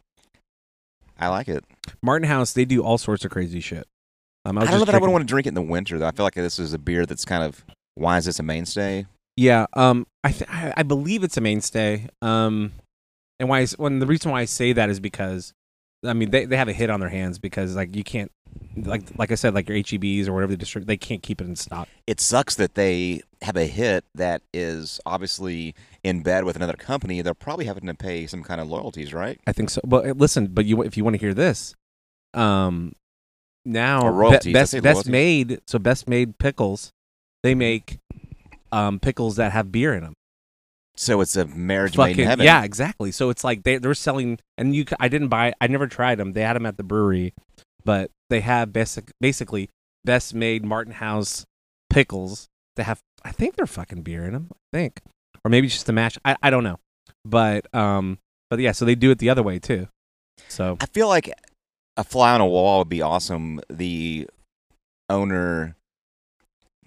I like it. Martin House, they do all sorts of crazy shit. Um, I, I, was don't know just that I would drinking- want to drink it in the winter, though. I feel like this is a beer that's kind of, why is this a mainstay? Yeah, um, I th- I I believe it's a mainstay. Um, and why? I s- When the reason why I say that is because, I mean, they, they have a hit on their hands because like you can't, like like I said, like your H E Bs or whatever they distribute, they can't keep it in stock. It sucks that they have a hit that is obviously in bed with another company. They're probably having to pay some kind of loyalties, right? I think so. But uh, listen, but you if you want to hear this, um, now Or Be- royalties, I best say best royalties. made so best made pickles, they make um pickles that have beer in them. So it's a marriage made in Fucking heaven. yeah, exactly. So it's like they they're selling, and you. c- I didn't buy. I never tried them. They had them at the brewery, but they have basic basically best made Martin House pickles. They have. I think they're fucking beer in them. I think, or maybe it's just a mash. I I don't know, but um, but yeah. So they do it the other way too. So I feel like a fly on a wall would be awesome. The owner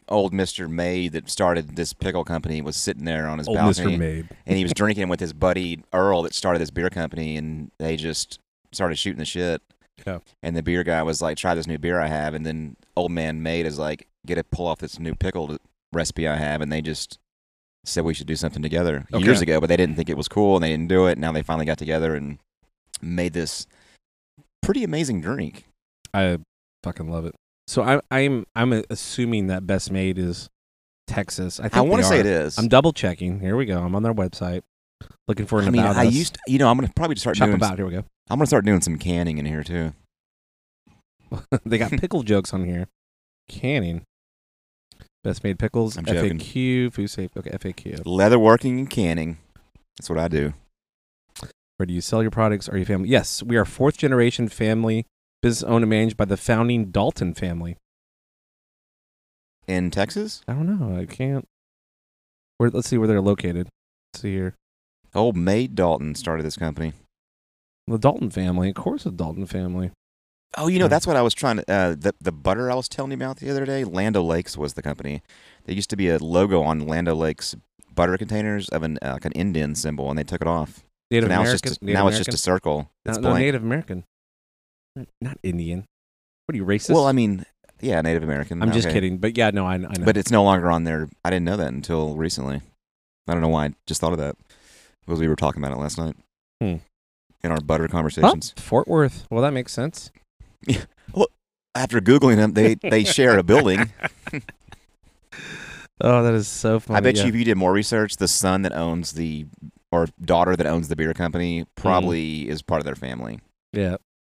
old Mister Made that started this pickle company was sitting there on his Old balcony, Mister Made. and he was drinking with his buddy Earl that started this beer company, and they just started shooting the shit. Yeah. And the beer guy was like, "Try this new beer I have," and then old man Made is like, "Get it, pull off this new pickle recipe I have," and they just said we should do something together Okay. years ago, but they didn't think it was cool, and they didn't do it. Now they finally got together and made this pretty amazing drink. I fucking love it. So I, I'm I'm assuming that Best Made is Texas. I think I want they to say are. it is. I'm double checking. Here we go. I'm on their website, looking for an I mean, about I us. used, to, you know, I'm gonna probably start Shop doing. about. Here we go. I'm gonna start doing some canning in here too. They got pickle jokes on here. Canning. Best Made pickles. I'm F A joking. Q. Food safe. Okay. F A Q. Leatherworking and canning. That's what I do. Where do you sell your products? Are you family? Yes, we are fourth generation family, business owned and managed by the founding Dalton family. In Texas, I don't know. I can't. Where? Let's see where they're located. Let's see here. old Made Dalton started this company. The Dalton family. Of course, the Dalton family. Oh, you know, Yeah. that's what I was trying to. Uh, the the butter I was telling you about the other day. Land O'Lakes was the company. There used to be a logo on Land O'Lakes butter containers of an uh, like an Indian symbol, and they took it off. Native So now American. it's just a, Native now it's American? just a circle. No, It's no, blank. Native American. Not Indian. What are you, racist? Well, I mean, yeah, Native American. I'm just okay. kidding. But yeah, no, I, I know. But it's no longer on there. I didn't know that until recently. I don't know why I just thought of that. Because we were talking about it last night. Hmm. In our butter Well, conversations. Fort Worth. Well, that makes sense. After Googling them, they, they share a building. Oh, that is so funny. I bet yeah. you if you did more research, the son that owns the, or daughter that owns the beer company probably is part of their family. Yeah.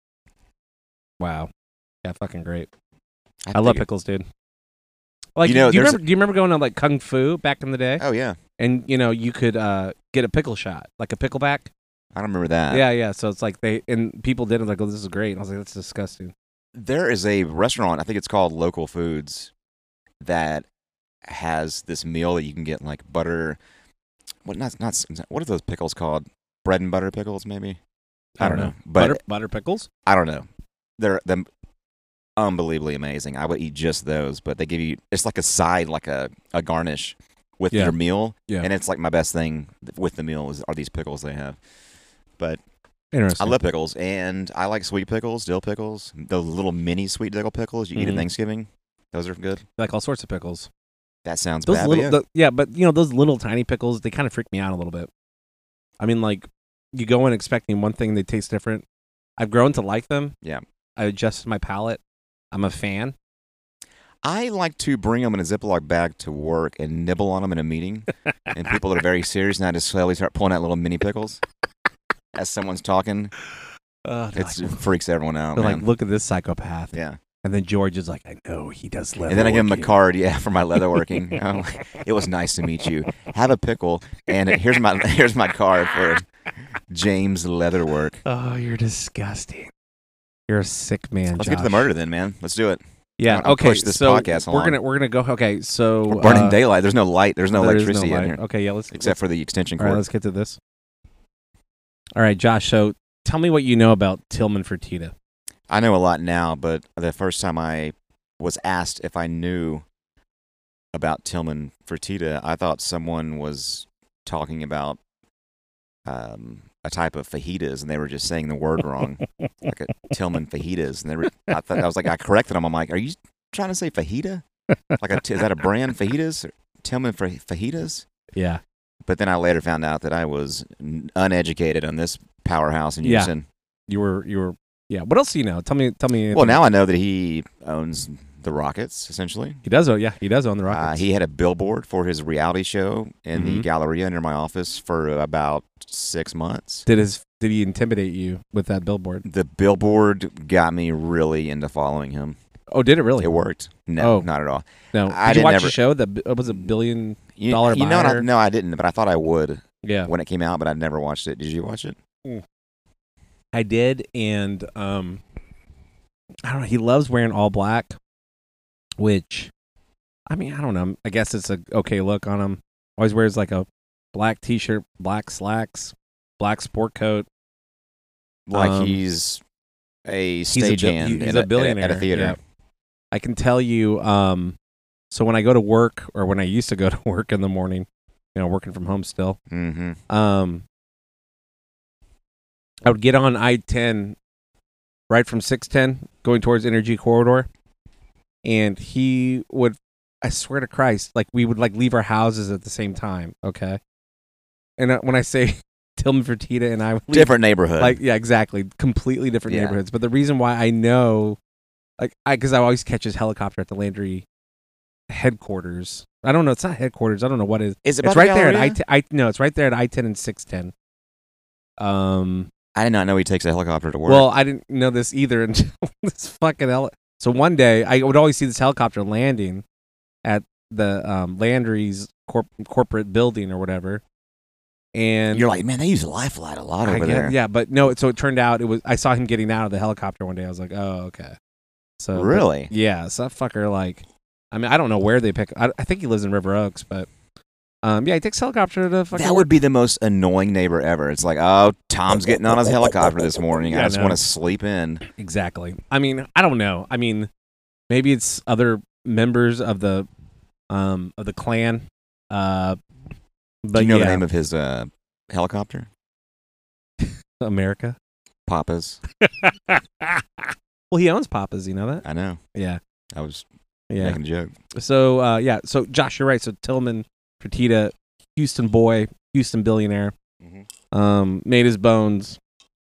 Wow. Yeah, fucking great. I, love think- pickles, dude. Like, You know, do you there's remember? Do you remember going to like Kung Fu back in the day? Oh, yeah. And you know, you could uh, get a pickle shot, like a pickleback. I don't remember that. yeah, yeah. So it's like they and people did it like, oh, this is great. And I was like, that's disgusting. There is a restaurant, I think it's called Local Foods, that has this meal that you can get like butter. What not not what are those pickles called? Bread and butter pickles, maybe. I don't know, but butter, butter pickles. I don't know. They're them unbelievably amazing. I would eat just those, but they give you it's like a side, like a, a garnish with Yeah. your meal, Yeah. and it's like my best thing with the meal is are these pickles they have. But Interesting. I love pickles, and I like sweet pickles, dill pickles, those little mini sweet dill pickles you eat at Mhm. Thanksgiving. Those are good. like all sorts of pickles. That sounds Those bad. but little, yeah. the- yeah, but you know those little tiny pickles, they kind of freak me out a little bit. I mean, like you go in expecting one thing, they taste different. I've grown to like them. Yeah. I adjusted my palate. I'm a fan. I like to bring them in a Ziploc bag to work and nibble on them in a meeting, and people that are very serious, and I just slowly start pulling out little mini pickles as someone's talking. Uh, they're It like, freaks everyone out, they're man. like, look at this psychopath. Yeah. And then George is like, I know he does leather. And then I give him a working." card, yeah, for my leatherworking. Oh, it was nice to meet you. Have a pickle, and here's my here's my card for James Leatherwork. Oh, you're disgusting. You're a sick man. Let's get to the Josh. murder then, man. Let's do it. Yeah. I'll Okay. push this so podcast we're along. gonna we're gonna go. Okay. So We're burning uh, daylight. There's no light. There's no there is electricity no in light. here, Okay. Yeah. Let's except for the extension All right. cord. Let's get to this. All right, Josh. So tell me what you know about Tillman Fertitta. I know a lot now, but the first time I was asked if I knew about Tillman Fertitta, I thought someone was talking about um, a type of fajitas, and they were just saying the word wrong, like a Tillman fajitas. And they were, I thought I was like, I corrected them. I'm like, are you trying to say fajita? Like, a, is that a brand, fajitas? Or Tillman fa- fajitas? Yeah. But then I later found out that I was n- uneducated on this powerhouse in Yeah. Houston. You were. You were. Yeah. What else do you know? Tell me. Tell me. Well, now I know that he owns the Rockets, essentially. he does. own- Yeah. He does own the Uh, Rockets. he had a billboard for his reality show in the Mhm. Galleria near my office for about six months. did his. Did he intimidate you with that billboard? The billboard got me really into following him. Oh, did it really? It worked. No, Oh. not at all. No. I Did you didn't watch ever- the show? That uh, was a billion. You, Dollar you know, what I, buyer? no, I didn't, but I thought I would Yeah. when it came out, but I'd never watched it. Did you watch it? I did, and um, I don't know. He loves wearing all black, which, I mean, I don't know. I guess it's a okay look on him. Always wears like a black T-shirt, black slacks, black sport coat. Like Um, he's a He's a, bi- stagehand he's at, a a, billionaire at a theater. yeah. I can tell you. Um, So when I go to work, or when I used to go to work in the morning, you know, working from home still, Mm-hmm. um, I would get on I ten right from six ten going towards Energy Corridor, and he would, I swear to Christ, like we would like leave our houses at the same time, okay? And uh, when I say Tillman Fertitta and I would leave, Different neighborhood. like, yeah, exactly, completely different Yeah. neighborhoods. But the reason why I know, like, I because I always catch his helicopter at the Landry headquarters. I don't know, it's not headquarters. I don't know what it is. Is it It's by the right there at I Galleria? ten. I no, it's right there at I ten and six ten. Um. I did not know he takes a helicopter to work. Well, I didn't know this either until this fucking heli- So one day, I would always see this helicopter landing at the um, Landry's corp- corporate building or whatever. And you're like, man, they use a life flight a lot I over get- there. Yeah, but no. So it turned out it was. I saw him getting out of the helicopter one day. I was like, oh, okay. So but- Really? yeah. So that fucker, like, I mean, I don't know where they pick. I, I think he lives in River Oaks, but um, yeah, he takes helicopter to fucking. That would be the most annoying neighbor ever. It's like, oh, Tom's getting on his helicopter this morning. Yeah, I just no. want to sleep in. Exactly. I mean, I don't know. I mean, maybe it's other members of the um of the clan. Uh, but Do you know yeah, the name of his uh, helicopter? America. Papa's. Well, he owns Papa's. You know that? I know. Yeah. I was Yeah. making a joke. So uh, yeah. So Josh, you're right. So Tillman Fertitta, Houston boy, Houston billionaire, Mm-hmm. um, made his bones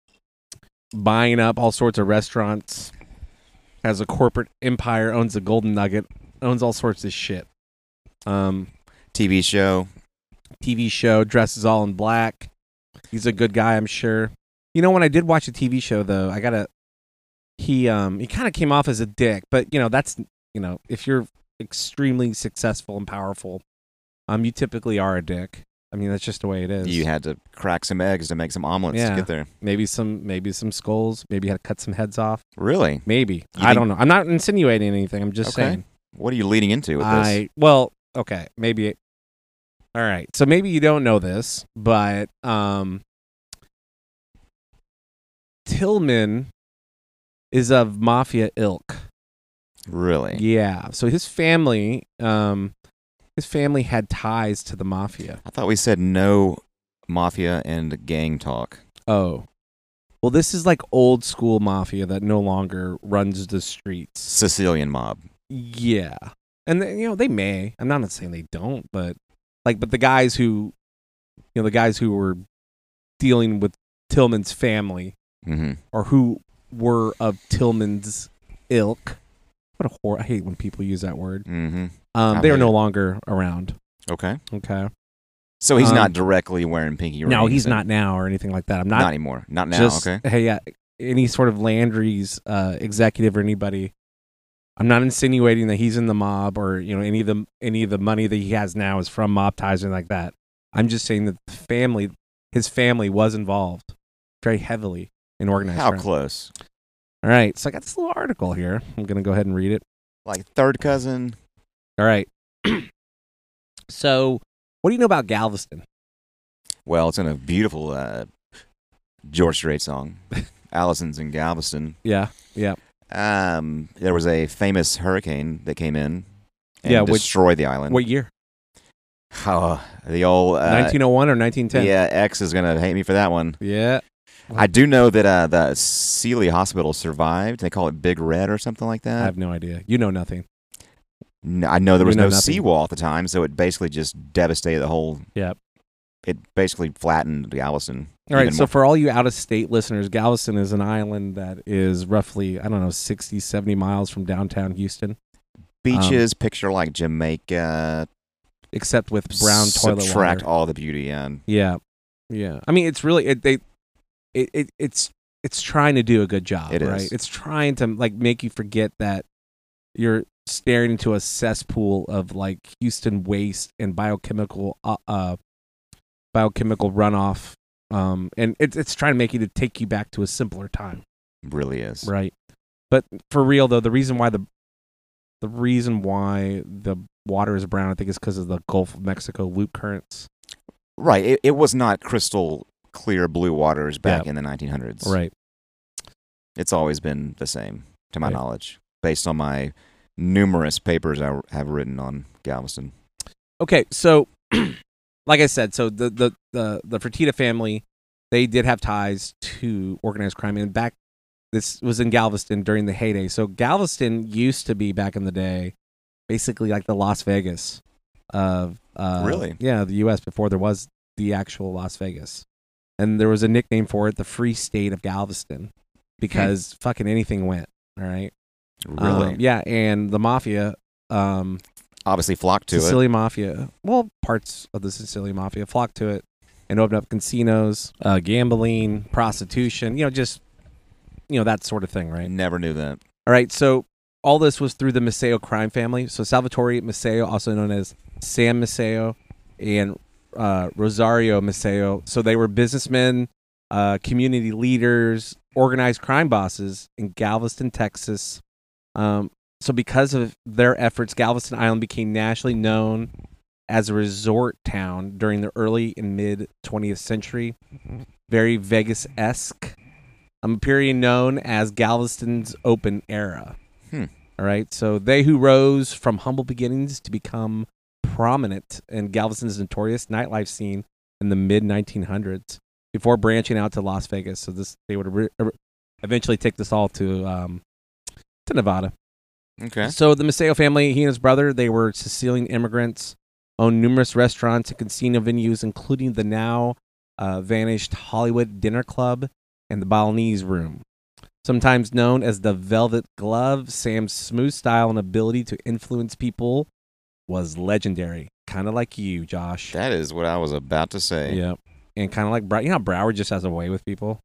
buying up all sorts of restaurants, has a corporate empire, owns a Golden Nugget, owns all sorts of shit. Um, T V show. T V show, dresses all in black. He's a good guy, I'm sure. You know, when I did watch a T V show, though, I gotta. He um he kind of came off as a dick, but you know that's you know if you're extremely successful and powerful, um you typically are a dick. I mean that's just the way it is. You had to crack some eggs to make some omelets Yeah. to get there. maybe some maybe some skulls. Maybe you had to cut some heads off. Really? Maybe You I think- don't know. I'm not insinuating anything. I'm just Okay. saying. What are you leading into with I this? well okay maybe. All right, so maybe you don't know this, but um, Tillman is of mafia ilk. Really? Yeah, so his family, um, his family had ties to the mafia. I thought we said no mafia and gang talk. Oh, well, this is like old school mafia that no longer runs the streets. Sicilian mob. Yeah, and they, you know they may. I'm not saying they don't, but like, but the guys who, you know, the guys who were dealing with Tillman's family, Mm-hmm. or who were of Tillman's ilk. What a horror! I hate when people use that word. Mm-hmm. Um, I they are hate no it. longer around. Okay. Okay. So he's Um, not directly wearing pinky rings. No, he's and- not now or anything like that. I'm Not, not, anymore. Not now. just Okay. hey, yeah, any sort of Landry's uh, executive or anybody. I'm not insinuating that he's in the mob or you know any of the any of the money that he has now is from mob ties or anything like that. I'm just saying that the family, his family, was involved very heavily in organized How crime. close? All right, so I got this little article here. I'm gonna go ahead and read it. Like third cousin? All right. So, what do you know about Galveston? Well, it's in a beautiful uh, George Strait song. Allison's in Galveston. Yeah, yeah. Um, there was a famous hurricane that came in and Yeah, which- destroyed the island. What year? Oh, the old uh, nineteen oh one or nineteen ten? Yeah, X is gonna hate me for that one. Yeah. I do know that uh, the Sealy Hospital survived. They call it Big Red or something like I that. have no idea. You know nothing. No, I know there We was know no nothing. seawall at the time, so it basically just devastated the whole. Yep. It basically flattened Galveston. All right. even So, more. for all you out of state listeners, Galveston is an island that is roughly, I don't know, sixty, seventy miles from downtown Houston, beaches, picture like Jamaica, except with brown toilet subtract water. all the beauty and Yeah. Yeah. I mean, it's really, it, they, it, it, it's, it's trying to do a good job, It is. right? It's trying to like make you forget that you're staring into a cesspool of like Houston waste and biochemical, uh, uh biochemical runoff. Um, and it's it's trying to make you to take you back to a simpler time, really is. right? But for real though, the reason why the the reason why the water is brown, I think, is because of the Gulf of Mexico loop currents. Right. It, it was not crystal clear blue waters back Yeah. in the nineteen hundreds. Right. It's always been the same, to my Right. knowledge, based on my numerous papers I have written on Galveston. Okay, so like I said, so the the the the Fertitta family, they did have ties to organized crime, and back this was in Galveston during the heyday. So Galveston used to be back in the day, basically like the Las Vegas of uh, really, yeah, the U S before there was the actual Las Vegas, and there was a nickname for it, the Free State of Galveston, because hmm. fucking anything went. All right, really, um, yeah, and the mafia. Um, Obviously flocked to Sicilian it. Sicilian Mafia, well, parts of the Sicilian Mafia flocked to it and opened up casinos, uh, gambling, prostitution, you know, just, you know, that sort of thing, right? Never knew that. All right, so all this was through the Maceo crime family. So Salvatore Maceo, also known as Sam Maceo, and uh, Rosario Maceo. So they were businessmen, uh, community leaders, organized crime bosses in Galveston, Texas. Um, So because of their efforts, Galveston Island became nationally known as a resort town during the early and mid-twentieth century. Very Vegas-esque. Um, a period known as Galveston's Open Era. Hmm. All right, so they who rose from humble beginnings to become prominent in Galveston's notorious nightlife scene in the mid nineteen hundreds before branching out to Las Vegas. So this they would re- eventually take this all to um, to Nevada. Okay. So the Maceo family, he and his brother, they were Sicilian immigrants, owned numerous restaurants and casino venues, including the now uh, vanished Hollywood Dinner Club and the Balinese Room. Sometimes known as the Velvet Glove, Sam's smooth style and ability to influence people was legendary. Kind of like you, Josh. That is what I was about to say. Yeah. And kind of like, Brow- you know how Broward just has a way with people?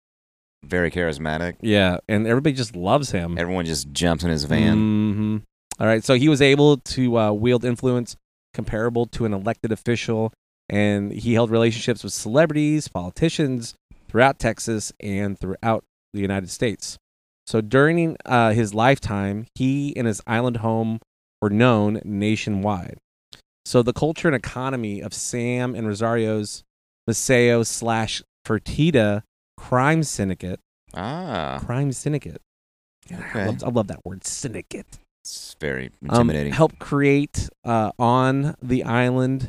Very charismatic. Yeah, and everybody just loves him. Everyone just jumps in his van. Mm-hmm. All right, so he was able to uh, wield influence comparable to an elected official, and he held relationships with celebrities, politicians throughout Texas and throughout the United States. So during uh, his lifetime, he and his island home were known nationwide. So the culture and economy of Sam and Rosario's Maceo slash Fertitta crime syndicate. Ah. Crime syndicate. Okay. I love, I love that word, syndicate. It's very intimidating. Um, helped create uh, on the island.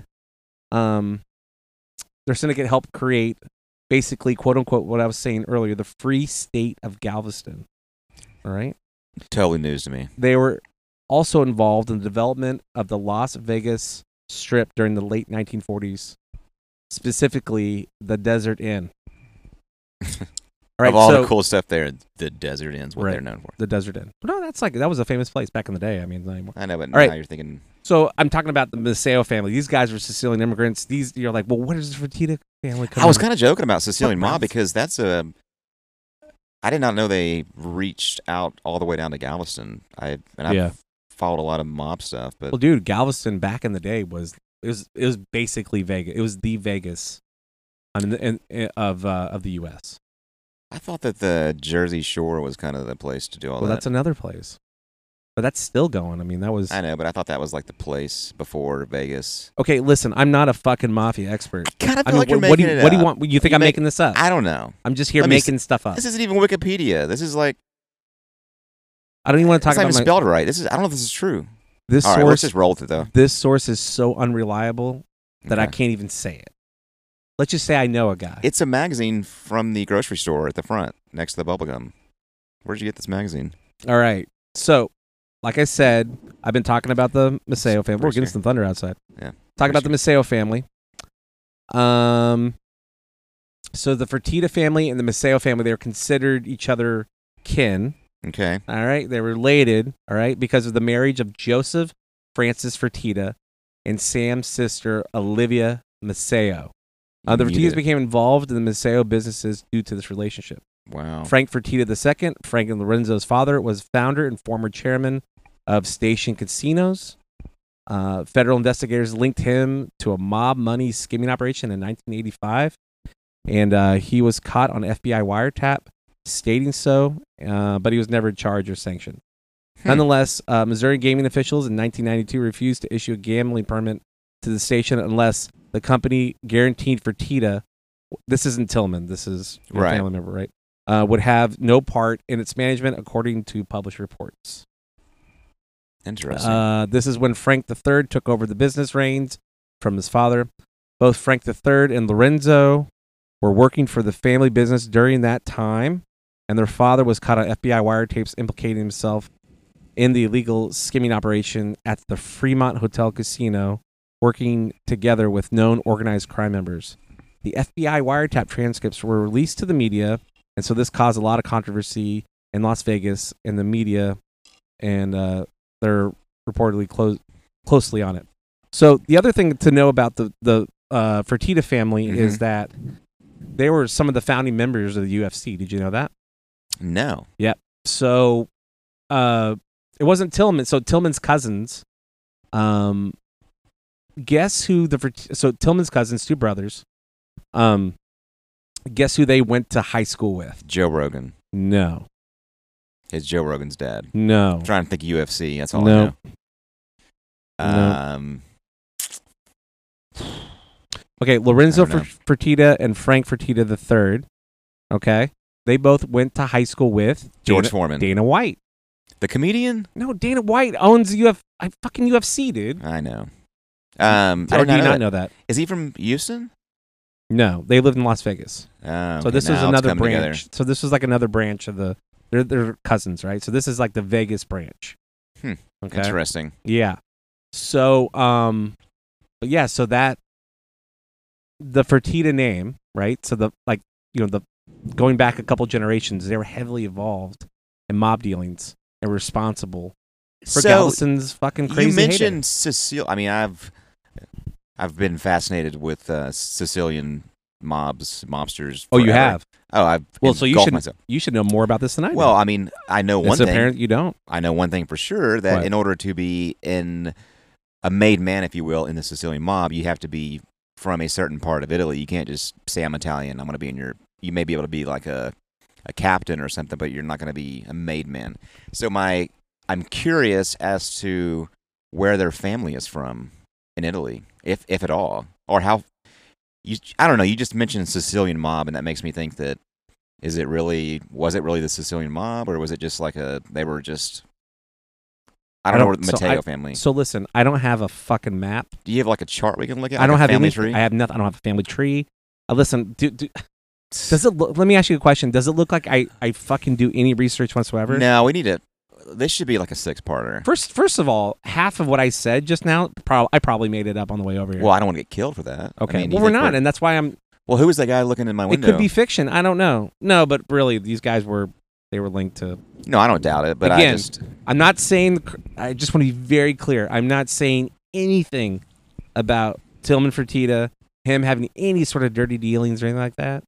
Um, their syndicate helped create, basically, quote unquote, what I was saying earlier, the Free State of Galveston. All right. Totally news to me. They were also involved in the development of the Las Vegas Strip during the late nineteen forties, specifically the Desert Inn. All right, of all so, the cool stuff there, the Desert Inn's what right, they're known for. The Desert Inn. No, that's like that was a famous place back in the day. I mean, not anymore. I know, but all now right. you're thinking. So I'm talking about the Maceo family. These guys were Sicilian immigrants. These you're like, well, what is the Fertitta family? I was kind of joking about Sicilian mob because that's a. I did not know they reached out all the way down to Galveston. I and I've yeah. followed a lot of mob stuff, but well, dude, Galveston back in the day was it was it was basically Vegas. It was the Vegas, I mean, in, in, of uh, of the U S I thought that the Jersey Shore was kind of the place to do all well, that. That's another place. But that's still going. I mean, that was... I know, but I thought that was like the place before Vegas. Okay, listen, I'm not a fucking mafia expert. I kind of feel I mean, like you're what, making what do you, it What do you up. want? You think you I'm make, making this up? I don't know. I'm just here Let making s- stuff up. This isn't even Wikipedia. This is like... I don't even want to talk it's not about even my... spelled right. This is. I don't know if this is true. This all source, right, let's just roll with it, though. This source is so unreliable that okay. I can't even say it. Let's just say I know a guy. It's a magazine from the grocery store at the front, next to the bubblegum. Where'd you get this magazine? All right. So, like I said, I've been talking about the Maceo family. We're getting some thunder outside. Yeah. Talking about the Maceo family. Um, so the Fertitta family and the Maceo family, they're considered each other kin. Okay. All right. They're related, all right, because of the marriage of Joseph Francis Fertitta and Sam's sister, Olivia Maceo. Uh, the Fertittas became involved in the Maceo businesses due to this relationship. Wow. Frank Fertitta the Second, Frank and Lorenzo's father, was founder and former chairman of Station Casinos. Uh, federal investigators linked him to a mob money skimming operation in nineteen eighty-five, and uh, he was caught on F B I wiretap stating so, uh, but he was never charged or sanctioned. Hmm. Nonetheless, uh, Missouri gaming officials in nineteen ninety-two refused to issue a gambling permit to the station unless the company guaranteed Fertitta, this isn't Tillman, this is your right. family member, right? Uh, would have no part in its management, according to published reports. Interesting. Uh, this is when Frank the Third took over the business reins from his father. Both Frank the Third and Lorenzo were working for the family business during that time, and their father was caught on F B I wiretapes implicating himself in the illegal skimming operation at the Fremont Hotel Casino, working together with known organized crime members. The F B I wiretap transcripts were released to the media, and so this caused a lot of controversy in Las Vegas and the media, and uh, they're reportedly close, closely on it. So the other thing to know about the, the uh, Fertitta family Mhm. is that they were some of the founding members of the U F C. Did you know that? No. So uh, it wasn't Tillman. So Tillman's cousins. Um, guess who the Fert- so Tillman's cousins, two brothers. Um, guess who they went to high school with? Joe Rogan. No, It's Joe Rogan's dad. no, I'm trying to think of U F C. That's all No. I know. Um, Okay, Lorenzo I don't know. Fer- Fertitta and Frank Fertitta the third. Okay, they both went to high school with George Dana, Foreman. Dana White. The comedian? No, Dana White owns U F. I fucking U F C, dude. I know. Um, I Or did do you not know not that. know that? Is he from Houston? No, they lived in Las Vegas. Oh, So okay, this now is it's another coming together. branch. So this was like another branch of the. They're they're cousins, right? So this is like the Vegas branch. Hmm, Okay. Interesting. Yeah. So um, but yeah. So that the Fertitta name, right? So the like you know the going back a couple generations, they were heavily involved in mob dealings and responsible for So Galveston's fucking crazy you heyday. mentioned Sicil. I mean, I've I've been fascinated with uh, Sicilian mobs, mobsters. Oh, you forever. have. Oh, I've Well, so you engulfed should myself. you should know more about this than I do. Well, I mean, I know one it's thing. apparent you don't. I know one thing for sure, that What? in order to be in a made man, if you will, in the Sicilian mob, you have to be from a certain part of Italy. You can't just say I'm Italian. I'm going to be in your. You may be able to be like a a captain or something, but you're not going to be a made man. So my, I'm curious as to where their family is from in Italy, if if at all, or how. You, I don't know. You just mentioned Sicilian mob, and that makes me think that is it really was it really the Sicilian mob, or was it just like a they were just I don't, I know don't- the so Mateo I- family. So listen, I don't have a fucking map. Do you have like a chart we can look at? I like don't a have family anything. tree. I have nothing. I don't have a family tree. Uh, listen, do, do, does it look? Let me ask you a question. Does it look like I, I fucking do any research whatsoever? No, we need to. This should be like a six-parter. First, first of all, half of what I said just now, prob- I probably made it up on the way over here. Well, I don't want to get killed for that. I okay. mean, you well, we're think not, and that's why I'm. Well, who was that guy looking in my It window? could be fiction. I don't know. No, but really, these guys were. They were linked to. No, I don't doubt it, but I Again, just I'm not saying. I just want to be very clear. I'm not saying anything about Tillman Fertitta, him having any sort of dirty dealings or anything like that.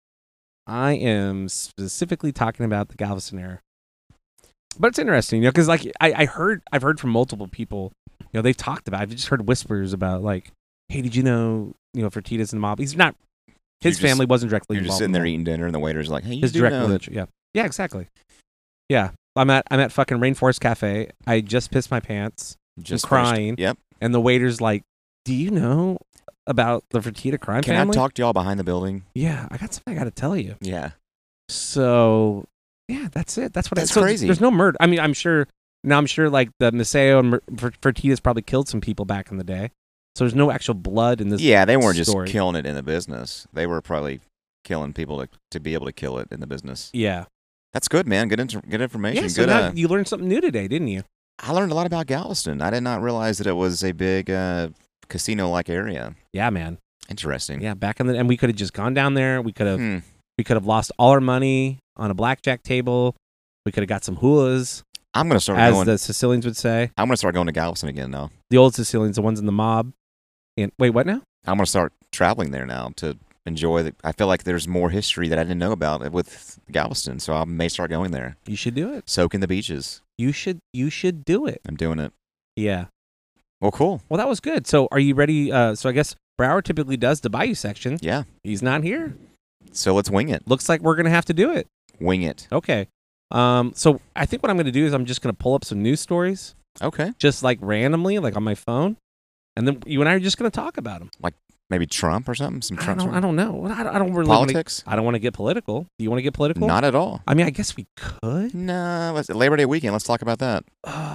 I am specifically talking about the Galveston era. But it's interesting, you know, because like I, I heard, I've heard from multiple people, you know, they've talked about. I've just heard whispers about like, hey, did you know, you know, Fertitta's in the mob? He's not. His You're just- family wasn't directly you're involved. just sitting in there the mob. eating dinner, and the waiter's like, "Hey, you His do direct know that relation, yeah, yeah, exactly. Yeah, I'm at I'm at fucking Rainforest Cafe. I just pissed my pants, just crying. finished- Yep. and the waiter's like, "Do you know about the Fertitta crime Can family?" I talk to y'all behind the building? Yeah, I got something I got to tell you. Yeah. So, yeah, that's it. That's what That's I. So crazy. There's no murder. I mean, I'm sure now. I'm sure like the Maceo and Mer- Fer- Fertitta's probably killed some people back in the day. So there's no actual blood in this. Yeah, they weren't story. just killing it in the business. They were probably killing people to, to be able to kill it in the business. Yeah. That's good, man. Good, inter- good information. Yeah. So good. now Uh, you learned something new today, didn't you? I learned a lot about Galveston. I did not realize that it was a big uh, casino-like area. Yeah, man. Interesting. Yeah, back in the and we could have just gone down there. We could have Hmm. we could have lost all our money on a blackjack table. We could have got some hulas, I'm gonna start as going. the Sicilians would say. I'm gonna start going to Galveston again now. The old Sicilians, the ones in the mob. And wait, what now? I'm gonna start traveling there now to enjoy. The, I feel like there's more history that I didn't know about with Galveston, so I may start going there, You should do it. soak in the beaches. You should you should do it. I'm doing it. Yeah. Well, cool. Well, that was good. So, are you ready? Uh, so, I guess Brower typically does the Bayou section. Yeah. He's not here. So let's wing it. Looks like we're gonna have to do it. Wing it. Okay. Um. So, I think what I'm gonna do is I'm just gonna pull up some news stories, Okay. just like randomly, like on my phone, and then you and I are just gonna talk about them. Maybe Trump or something. Some I Trump. don't. I don't know. I don't, I don't really wanna- Politics. I don't want to get political. Do you want to get political? Not at all. I mean, I guess we could. No. Let's, Labor Day weekend. Let's talk about that. Oh,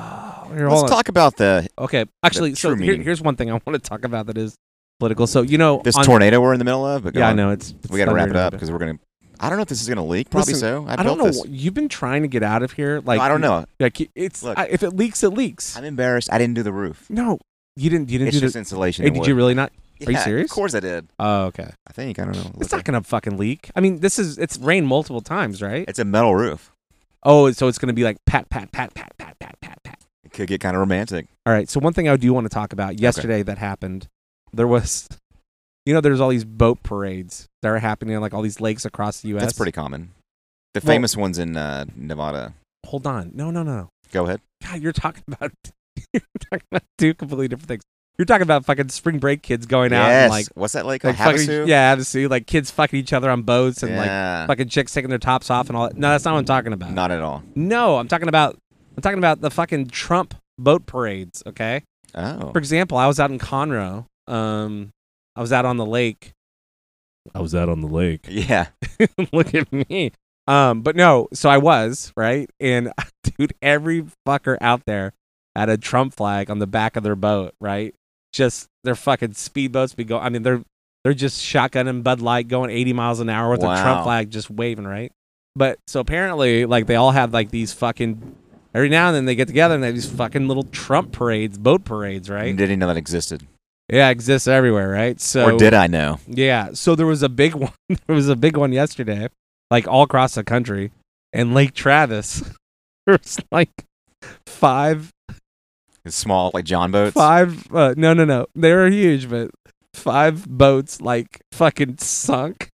here, hold Let's on. talk about the Okay, actually, the so true here, meaning. here's one thing I want to talk about that is political. So you know, this on- tornado we're in the middle of. But go Yeah, I on. know it's. it's We got to wrap thunder it up and because we're gonna. I don't know if this is gonna leak. Probably Listen, so. I, I built don't know. this. You've been trying to get out of here. Like No, I don't know. Like it's Look. I, if it leaks, it leaks. I'm embarrassed. I didn't do the roof. No, you didn't. You didn't It's do just the. insulation. Hey, and did wood. you really not? Are you Yeah, serious? Of course I did. Oh, okay. I think I don't know. It's not gonna fucking leak. I mean, this is it's rained multiple times, right? It's a metal roof. Oh, so it's gonna be like pat, pat, pat, pat, pat, pat, pat, pat. It could get kind of romantic. All right. So one thing I do want to talk about yesterday that happened, there was, you know, there's all these boat parades that are happening in like all these lakes across the U S. That's pretty common. The Well- famous ones in uh, Nevada. Hold on. No, no, no. Go ahead. God, you're talking about you're talking about two completely different things. You're talking about fucking spring break kids going out yes. and like, What's that lake like called? fucking, Havasu? yeah, Havasu, like kids fucking each other on boats and Yeah. like fucking chicks taking their tops off and all that. No, that's not what I'm talking about. Not at all. No, I'm talking about I'm talking about the fucking Trump boat parades, okay? Oh. For example, I was out in Conroe. Um I was out on the lake. I was out on the lake. Yeah. Look at me. Um, but no, so I was, right? And dude, every fucker out there had a Trump flag on the back of their boat, right? Just their fucking speedboats be going. I mean, they're they're just shotgunning Bud Light going eighty miles an hour with Wow. a Trump flag just waving, right? But so apparently, like they all have like these fucking every now and then they get together and they have these fucking little Trump parades, boat parades, right? Didn't know that existed. Yeah, it exists everywhere, right? So Or did I know? yeah, so there was a big one. There was a big one yesterday, like all across the country, and Lake Travis. There's like five, It's small, like John boats. five. Uh, no, no, no. They were huge, but five boats like fucking sunk.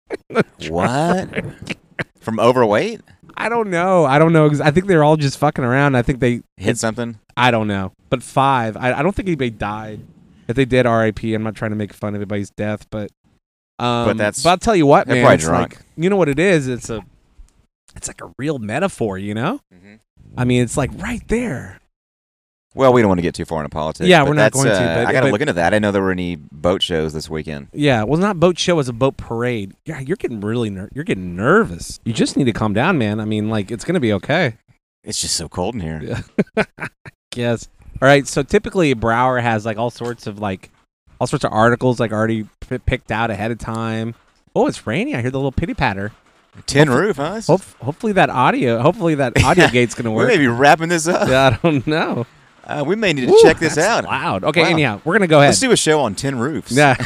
What? From overweight? I don't know. I don't know. 'Cause I think they're all just fucking around. I think they Hit something? I don't know. But five. I, I don't think anybody died. If they did, R I P I'm not trying to make fun of anybody's death, but um, But that's- But I'll tell you what, they're man. probably It's drunk. like, you know what it is? It's a. It's like a real metaphor, you know. Mhm. I mean, it's like right there. Well, we don't want to get too far into politics. Yeah, but we're not that's, going to, uh, but- I got to but- look into that. I didn't know there were any boat shows this weekend. Yeah, well, not boat show, it's a boat parade. Yeah, you're getting really ner- you're getting nervous. You just need to calm down, man. I mean, like it's gonna be okay. It's just so cold in here. Yes. All right. So typically, Brower has like all sorts of like all sorts of articles like already p- picked out ahead of time. Oh, it's raining. I hear the little pitty patter. Tin roof, huh? Hope- hopefully that audio, hopefully that audio gate's gonna We work. may be wrapping this up. Yeah, I don't know. Uh, we may need to Woo, check this that's out. Loud. Okay. Wow. Anyhow, we're gonna go ahead. Let's do a show on tin roofs. Yeah.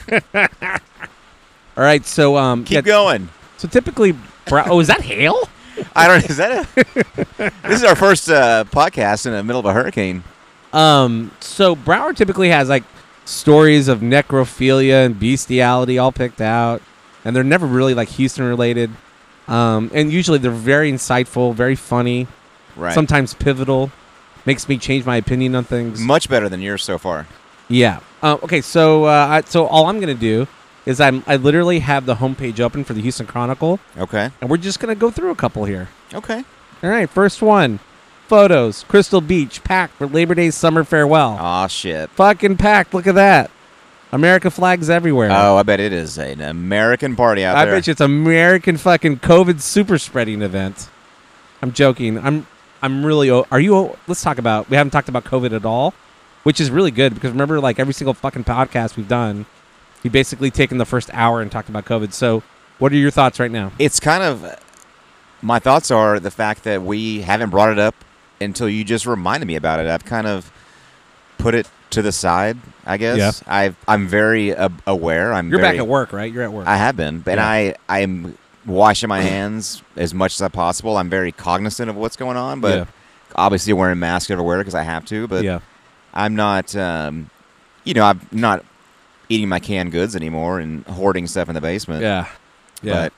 All right. So um, Keep yeah, going. so typically, Brow- oh, is that hail? I don't. Is that a? This is our first uh, podcast in the middle of a hurricane. Um, so Broward typically has like stories of necrophilia and bestiality all picked out, and they're never really like Houston related. Um, and usually they're very insightful, very funny, Right. sometimes pivotal, makes me change my opinion on things. Much better than yours so far. Yeah. Uh, okay. So, uh, I, so all I'm gonna do is I'm I literally have the homepage open for the Houston Chronicle, Okay. and we're just gonna go through a couple here. Okay. All right. First one, photos. Crystal Beach packed for Labor Day summer farewell. Aw, shit. Fucking packed. Look at that. America flags everywhere. Oh, I bet it is an American party out I there. bet you it's American fucking COVID super spreading event. I'm joking. I'm I'm really. o- Are you? o- Let's talk about. We haven't talked about COVID at all, which is really good because remember, like every single fucking podcast we've done, we basically taken the first hour and talked about COVID. So, what are your thoughts right now? It's kind of. My thoughts are the fact that we haven't brought it up until you just reminded me about it. I've kind of put it to the side, I guess. Yeah. I've, I'm very uh, aware. I'm You're very, back at work, right? You're at work. I have been, but Yeah. I I'm washing my hands as much as I possible. I'm very cognizant of what's going on, but Yeah. obviously wearing masks everywhere because I have to. But yeah. I'm not, um, you know, I'm not eating my canned goods anymore and hoarding stuff in the basement. Yeah. Yeah. But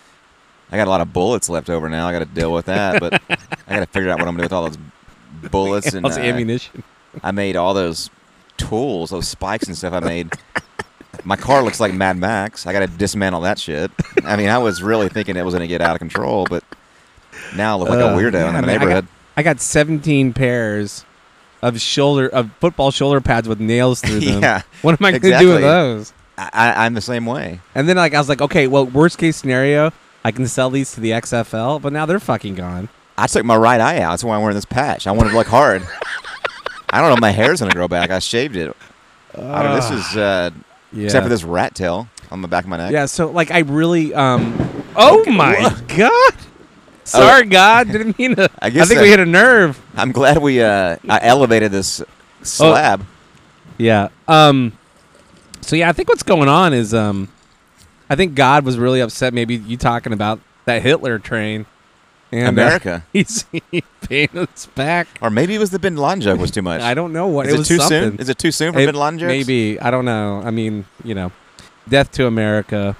I got a lot of bullets left over now. I got to deal with that. But I got to figure out what I'm going to do with all those bullets and How's uh, ammunition? I made all those tools, those spikes and stuff I made. My car looks like Mad Max. I got to dismantle that shit. I mean, I was really thinking it was going to get out of control, but now I look like Uh, a weirdo yeah, in the man, I got- neighborhood. I got seventeen pairs of shoulder of football shoulder pads with nails through them. Yeah, What am I going to do with exactly. those? I, I, I'm the same way. And then like I was like, okay, well, worst case scenario, I can sell these to the X F L, but now they're fucking gone. I took my right eye out. That's why I'm wearing this patch. I wanted to look hard. I don't know if my hair's going to grow back. I shaved it. I don't know. This is, uh, Yeah. except for this rat tail on the back of my neck. Yeah, so like I really um Oh Okay, my what? god. Sorry, God. Didn't mean to. I I, guess think that- we hit a nerve. I'm glad we uh, I elevated this slab. Yeah. Um so yeah, I think what's going on is um I think God was really upset maybe you talking about that Hitler train. And America. Uh, he's he paid us back. Or maybe it was the Bin Laden joke was too much. I don't know what Is it it, was too something. soon? Is it too soon for It- Bin Laden jokes? Maybe. I don't know. I mean, you know, death to America.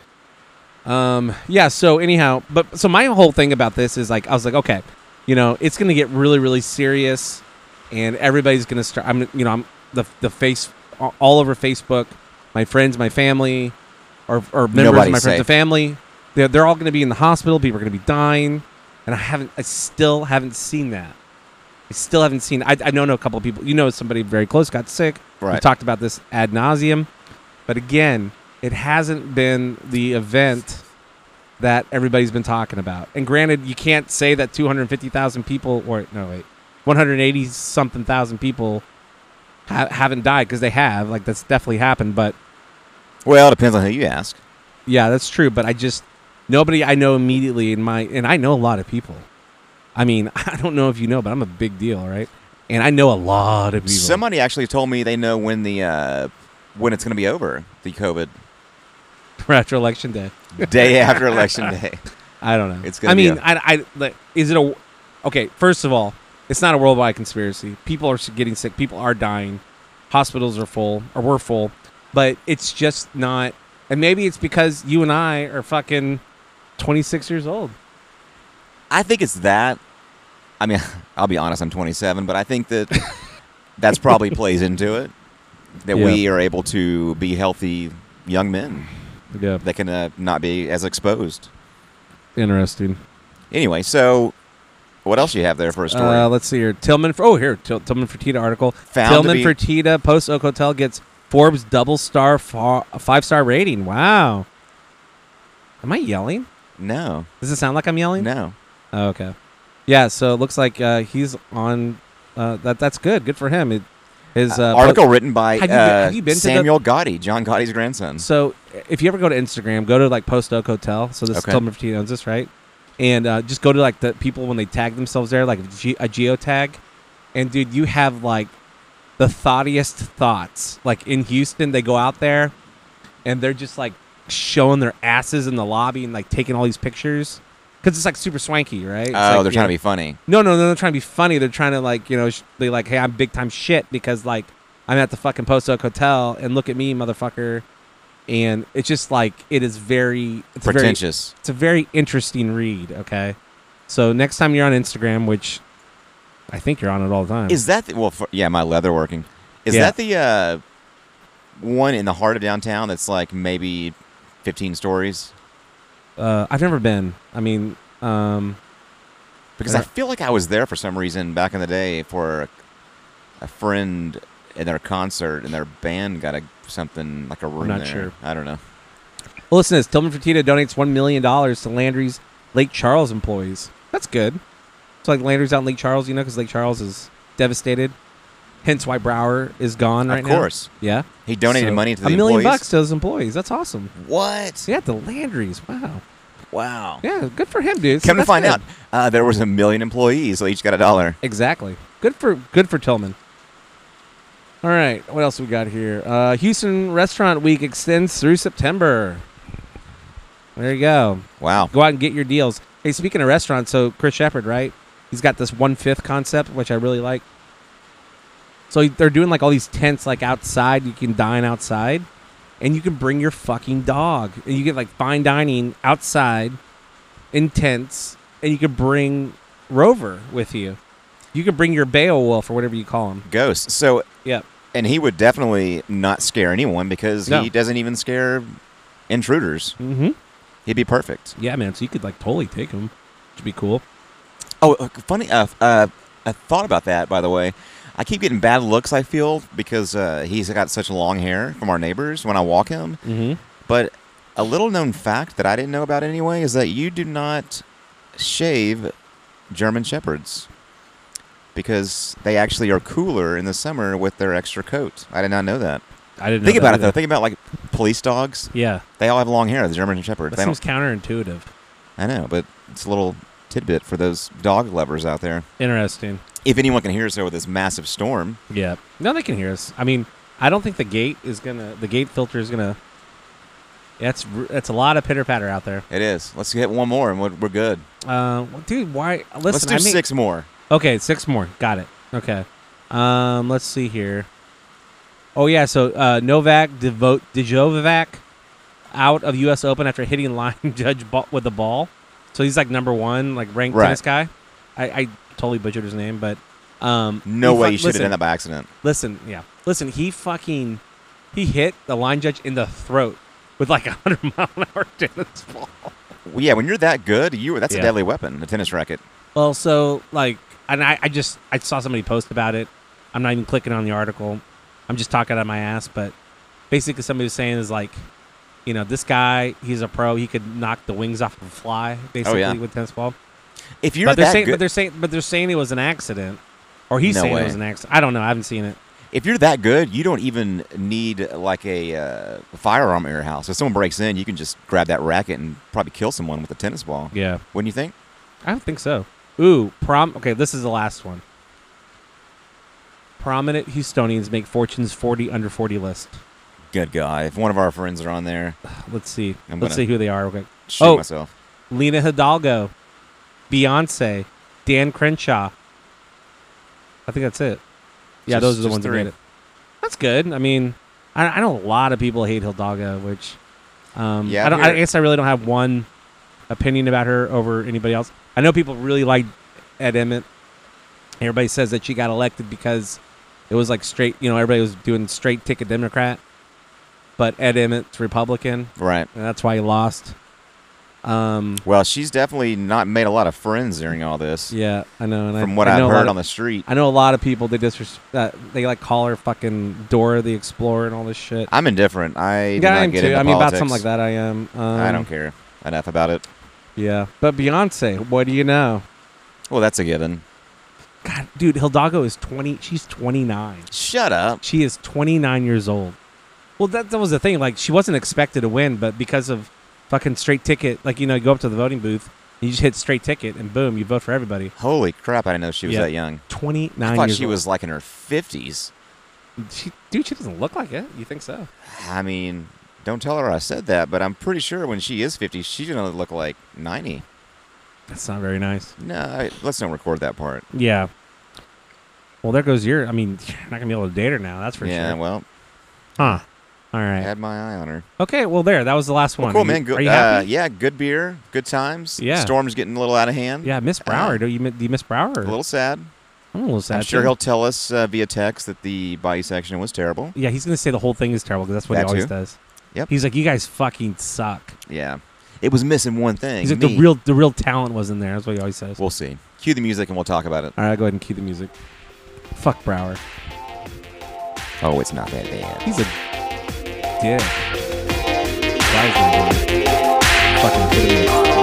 Um, yeah, so anyhow, but so my whole thing about this is like, I was like, okay, you know, it's going to get really, really serious and everybody's going to start, I'm, you know, I'm the, the face all over Facebook, my friends, my family, or, or members Nobody's of my friends safe. and family, they're, they're all going to be in the hospital. People are going to be dying. And I haven't, I still haven't seen that. I still haven't seen, I, I know a couple of people, you know, somebody very close got sick. Right. We talked about this ad nauseum. But again, it hasn't been the event that everybody's been talking about. And granted, you can't say that two hundred fifty thousand people, or no, wait, one hundred eighty something thousand people ha- haven't died, because they have. Like, that's definitely happened. But Well, it depends on who you ask. yeah, that's true. But I just, nobody I know immediately in my, and I know a lot of people. I mean, I don't know if you know, but I'm a big deal, right? And I know a lot of people. Somebody actually told me they know when the uh, when it's going to be over, the COVID. after election day. Day after election day. I don't know. It's gonna I be mean, a- I, I, like, is it a? Okay, first of all, it's not a worldwide conspiracy. People are getting sick. People are dying. Hospitals are full, or were full, but it's just not. And maybe it's because you and I are fucking twenty-six years old. I think it's that. I mean, I'll be honest, I'm twenty-seven, but I think that that's probably plays into it. That Yeah. we are able to be healthy young men Yeah, that can uh, not be as exposed. interesting. Anyway, so what else you have there for a story? Uh, let's see here. Tillman. Oh, here. Til- Tillman Fertitta article. Found to Tillman be- Fertitta post Oak Hotel gets Forbes double star fa- five star rating. Wow. Am I yelling? no, Does it sound like I'm yelling? no. Oh, okay. Yeah, so it looks like uh, he's on. Uh, that that's good. Good for him. It, his uh, Article written by Have you been- uh, have you been to the- Samuel Gotti, John Gotti's grandson. So if you ever go to Instagram, go to like Post Oak Hotel. So this Okay. is Tillman Fertitta owns this, right? And uh, just go to like the people when they tag themselves there, like a, ge- a geotag. And dude, you have like the thoughtiest thoughts. Like in Houston, they go out there and they're just like showing their asses in the lobby and like taking all these pictures. Because it's like super swanky, right? It's Oh, like, they're you trying know- to be funny. No, no, they're not trying to be funny. They're trying to like, you know, sh- they like, hey, I'm big time shit because like I'm at the fucking Post Oak Hotel and look at me, motherfucker. And it's just like it is very it's very, Pretentious. it's a very interesting read. Okay, so next time you're on Instagram, which I think you're on it all the time. Is that the, well? For, yeah, my leather working. Is Yeah. that the uh, one in the heart of downtown that's like maybe fifteen stories? uh, I've never been. I mean, um, Because I Uh, feel like I was there for some reason back in the day for a, a friend in their concert, and their band got a something like a room not there. sure. I don't know. well, listen to this. Tillman Fertitta donates one million dollars to Landry's Lake Charles employees. That's good. It's like Landry's out in Lake Charles, you know, because Lake Charles is devastated. Hence why Brower is gone right of now. course, Yeah. he donated So, money to the a million employees. bucks to his employees. That's awesome. What? Yeah, the Landry's. Wow. Wow. Yeah, good for him, dude. So Come to that's find good. out, uh, there was a million employees, so each got a dollar. Exactly. Good for good for Tillman. All right, what else we got here? Uh, Houston Restaurant Week extends through September. There you go. Wow. Go out and get your deals. Hey, speaking of restaurants, so Chris Shepard, right? He's got this one-fifth concept, which I really like. So they're doing like all these tents like outside. You can dine outside, and you can bring your fucking dog. And you get like fine dining outside in tents, and you can bring Rover with you. You can bring your Beowulf or whatever you call him. Ghost. So, Yep. and he would definitely not scare anyone because No. he doesn't even scare intruders. Mm-hmm. He'd be perfect. Yeah, man. So you could like totally take him. Which would be cool. Oh, uh, funny. Uh, uh, I thought about that, by the way. I keep getting bad looks, I feel, because uh, he's got such long hair from our neighbors when I walk him. Mm-hmm. But a little known fact that I didn't know about anyway is that you do not shave German Shepherds because they actually are cooler in the summer with their extra coat. I did not know that. I didn't know Think that about it either. though. Think about like police dogs. Yeah. They all have long hair. The German Shepherds. That They seems don't. counterintuitive. I know, but it's a little tidbit for those dog lovers out there. Interesting. If anyone can hear us over this massive storm, Yeah. No, they can hear us. I mean, I don't think the gate is gonna. The gate filter is gonna. That's that's a lot of pitter patter out there. it is. Let's get one more and we're, we're good. Uh, well, dude, why? Listen, Let's do I mean, six more. Okay, six more. Got it. Okay. Um, let's see here. Oh yeah, so uh, Novak Devo- Djokovic out of U S Open after hitting line judge ball- with the ball. So he's like number one, like ranked Right. tennis guy. I, I totally butchered his name, but um, No he way fuck- you should have listen, done that by accident. Listen, yeah, listen. He fucking he hit the line judge in the throat with like a hundred mile an hour tennis ball. Well, yeah, when you're that good, you that's Yeah. a deadly weapon, a tennis racket. Well, so like, and I, I just I saw somebody post about it. I'm not even clicking on the article. I'm just talking out of my ass. But basically, somebody was saying is like, you know, this guy, he's a pro. He could knock the wings off of a fly, basically, yeah. with tennis ball. If you're But they're that saying, good, but they're saying, but they're saying it was an accident, or he's No saying way. it was an accident. I don't know. I haven't seen it. if you're that good, you don't even need like a uh, firearm at your house. If someone breaks in, you can just grab that racket and probably kill someone with a tennis ball. Yeah, Wouldn't you think? I don't think so. Ooh, prom. Okay, this is the last one. Prominent Houstonians make Fortune's forty under forty list. Good guy. If one of our friends are on there, Let's see. I'm Let's gonna- see who they are. Okay. shoot Oh. myself. Lena Hidalgo, Beyonce, Dan Crenshaw. I think that's it. Yeah, Just- those are the just ones that three. made it. That's good. I mean, I, I know a lot of people hate Hidalgo, which um, Yeah, I don't. here- I guess I really don't have one opinion about her over anybody else. I know people really like Ed Emmett. Everybody says that she got elected because it was like straight. You know, everybody was doing straight ticket Democrat, but Ed Emmett's Republican, Right. and that's why he lost. Um, Well, she's definitely not made a lot of friends during all this. yeah, I know. And From I, what I I've know a lot heard of- on the street, I know a lot of people they disres- uh, they like call her fucking Dora the Explorer and all this shit. I'm indifferent. I do yeah, I not am get too. into I mean, about politics. something like that, I am. Um, I don't care enough about it. Yeah, but Beyonce, what do you know? Well, that's a given. God, dude, Hidalgo is twenty. She's twenty-nine. Shut up. She is twenty-nine years old. Well, that that was the thing. Like, she wasn't expected to win, but because of fucking straight ticket, like you know, you go up to the voting booth, and you just hit straight ticket, and boom, you vote for everybody. Holy crap! I didn't know she was Yeah. that young. Twenty-nine. I thought years she old. was like in her fifties. She, dude, she doesn't look like it. You think so? I mean, don't tell her I said that, but I'm pretty sure when she is fifty, she's gonna look like ninety. That's not very nice. No, I, let's don't record that part. Yeah. Well, there goes your. I mean, you're not gonna be able to date her now. That's for yeah, sure. well, Huh. All I right. had my eye on her. Okay. Well, there. That was the last Well, one. cool, Are you- man. Good, Are you uh, happy? yeah, good beer, good times. Yeah. Storm's getting a little out of hand. Yeah. Miss Brower. uh, do you mi- do you miss Brower? A little sad. I'm a little sad. I'm sure too. he'll tell us uh, via text that the Bayou section was terrible. Yeah, he's gonna say the whole thing is terrible because that's what That he always too. does. Yep. He's like, you guys fucking suck. Yeah. It was missing one thing. He's like, me. the real the real talent wasn't there. That's what he always says. We'll see. Cue the music and we'll talk about it. All right, go ahead and cue the music. Fuck Brower. Oh, it's not that bad. He's a dick. Why is he fucking kidding me?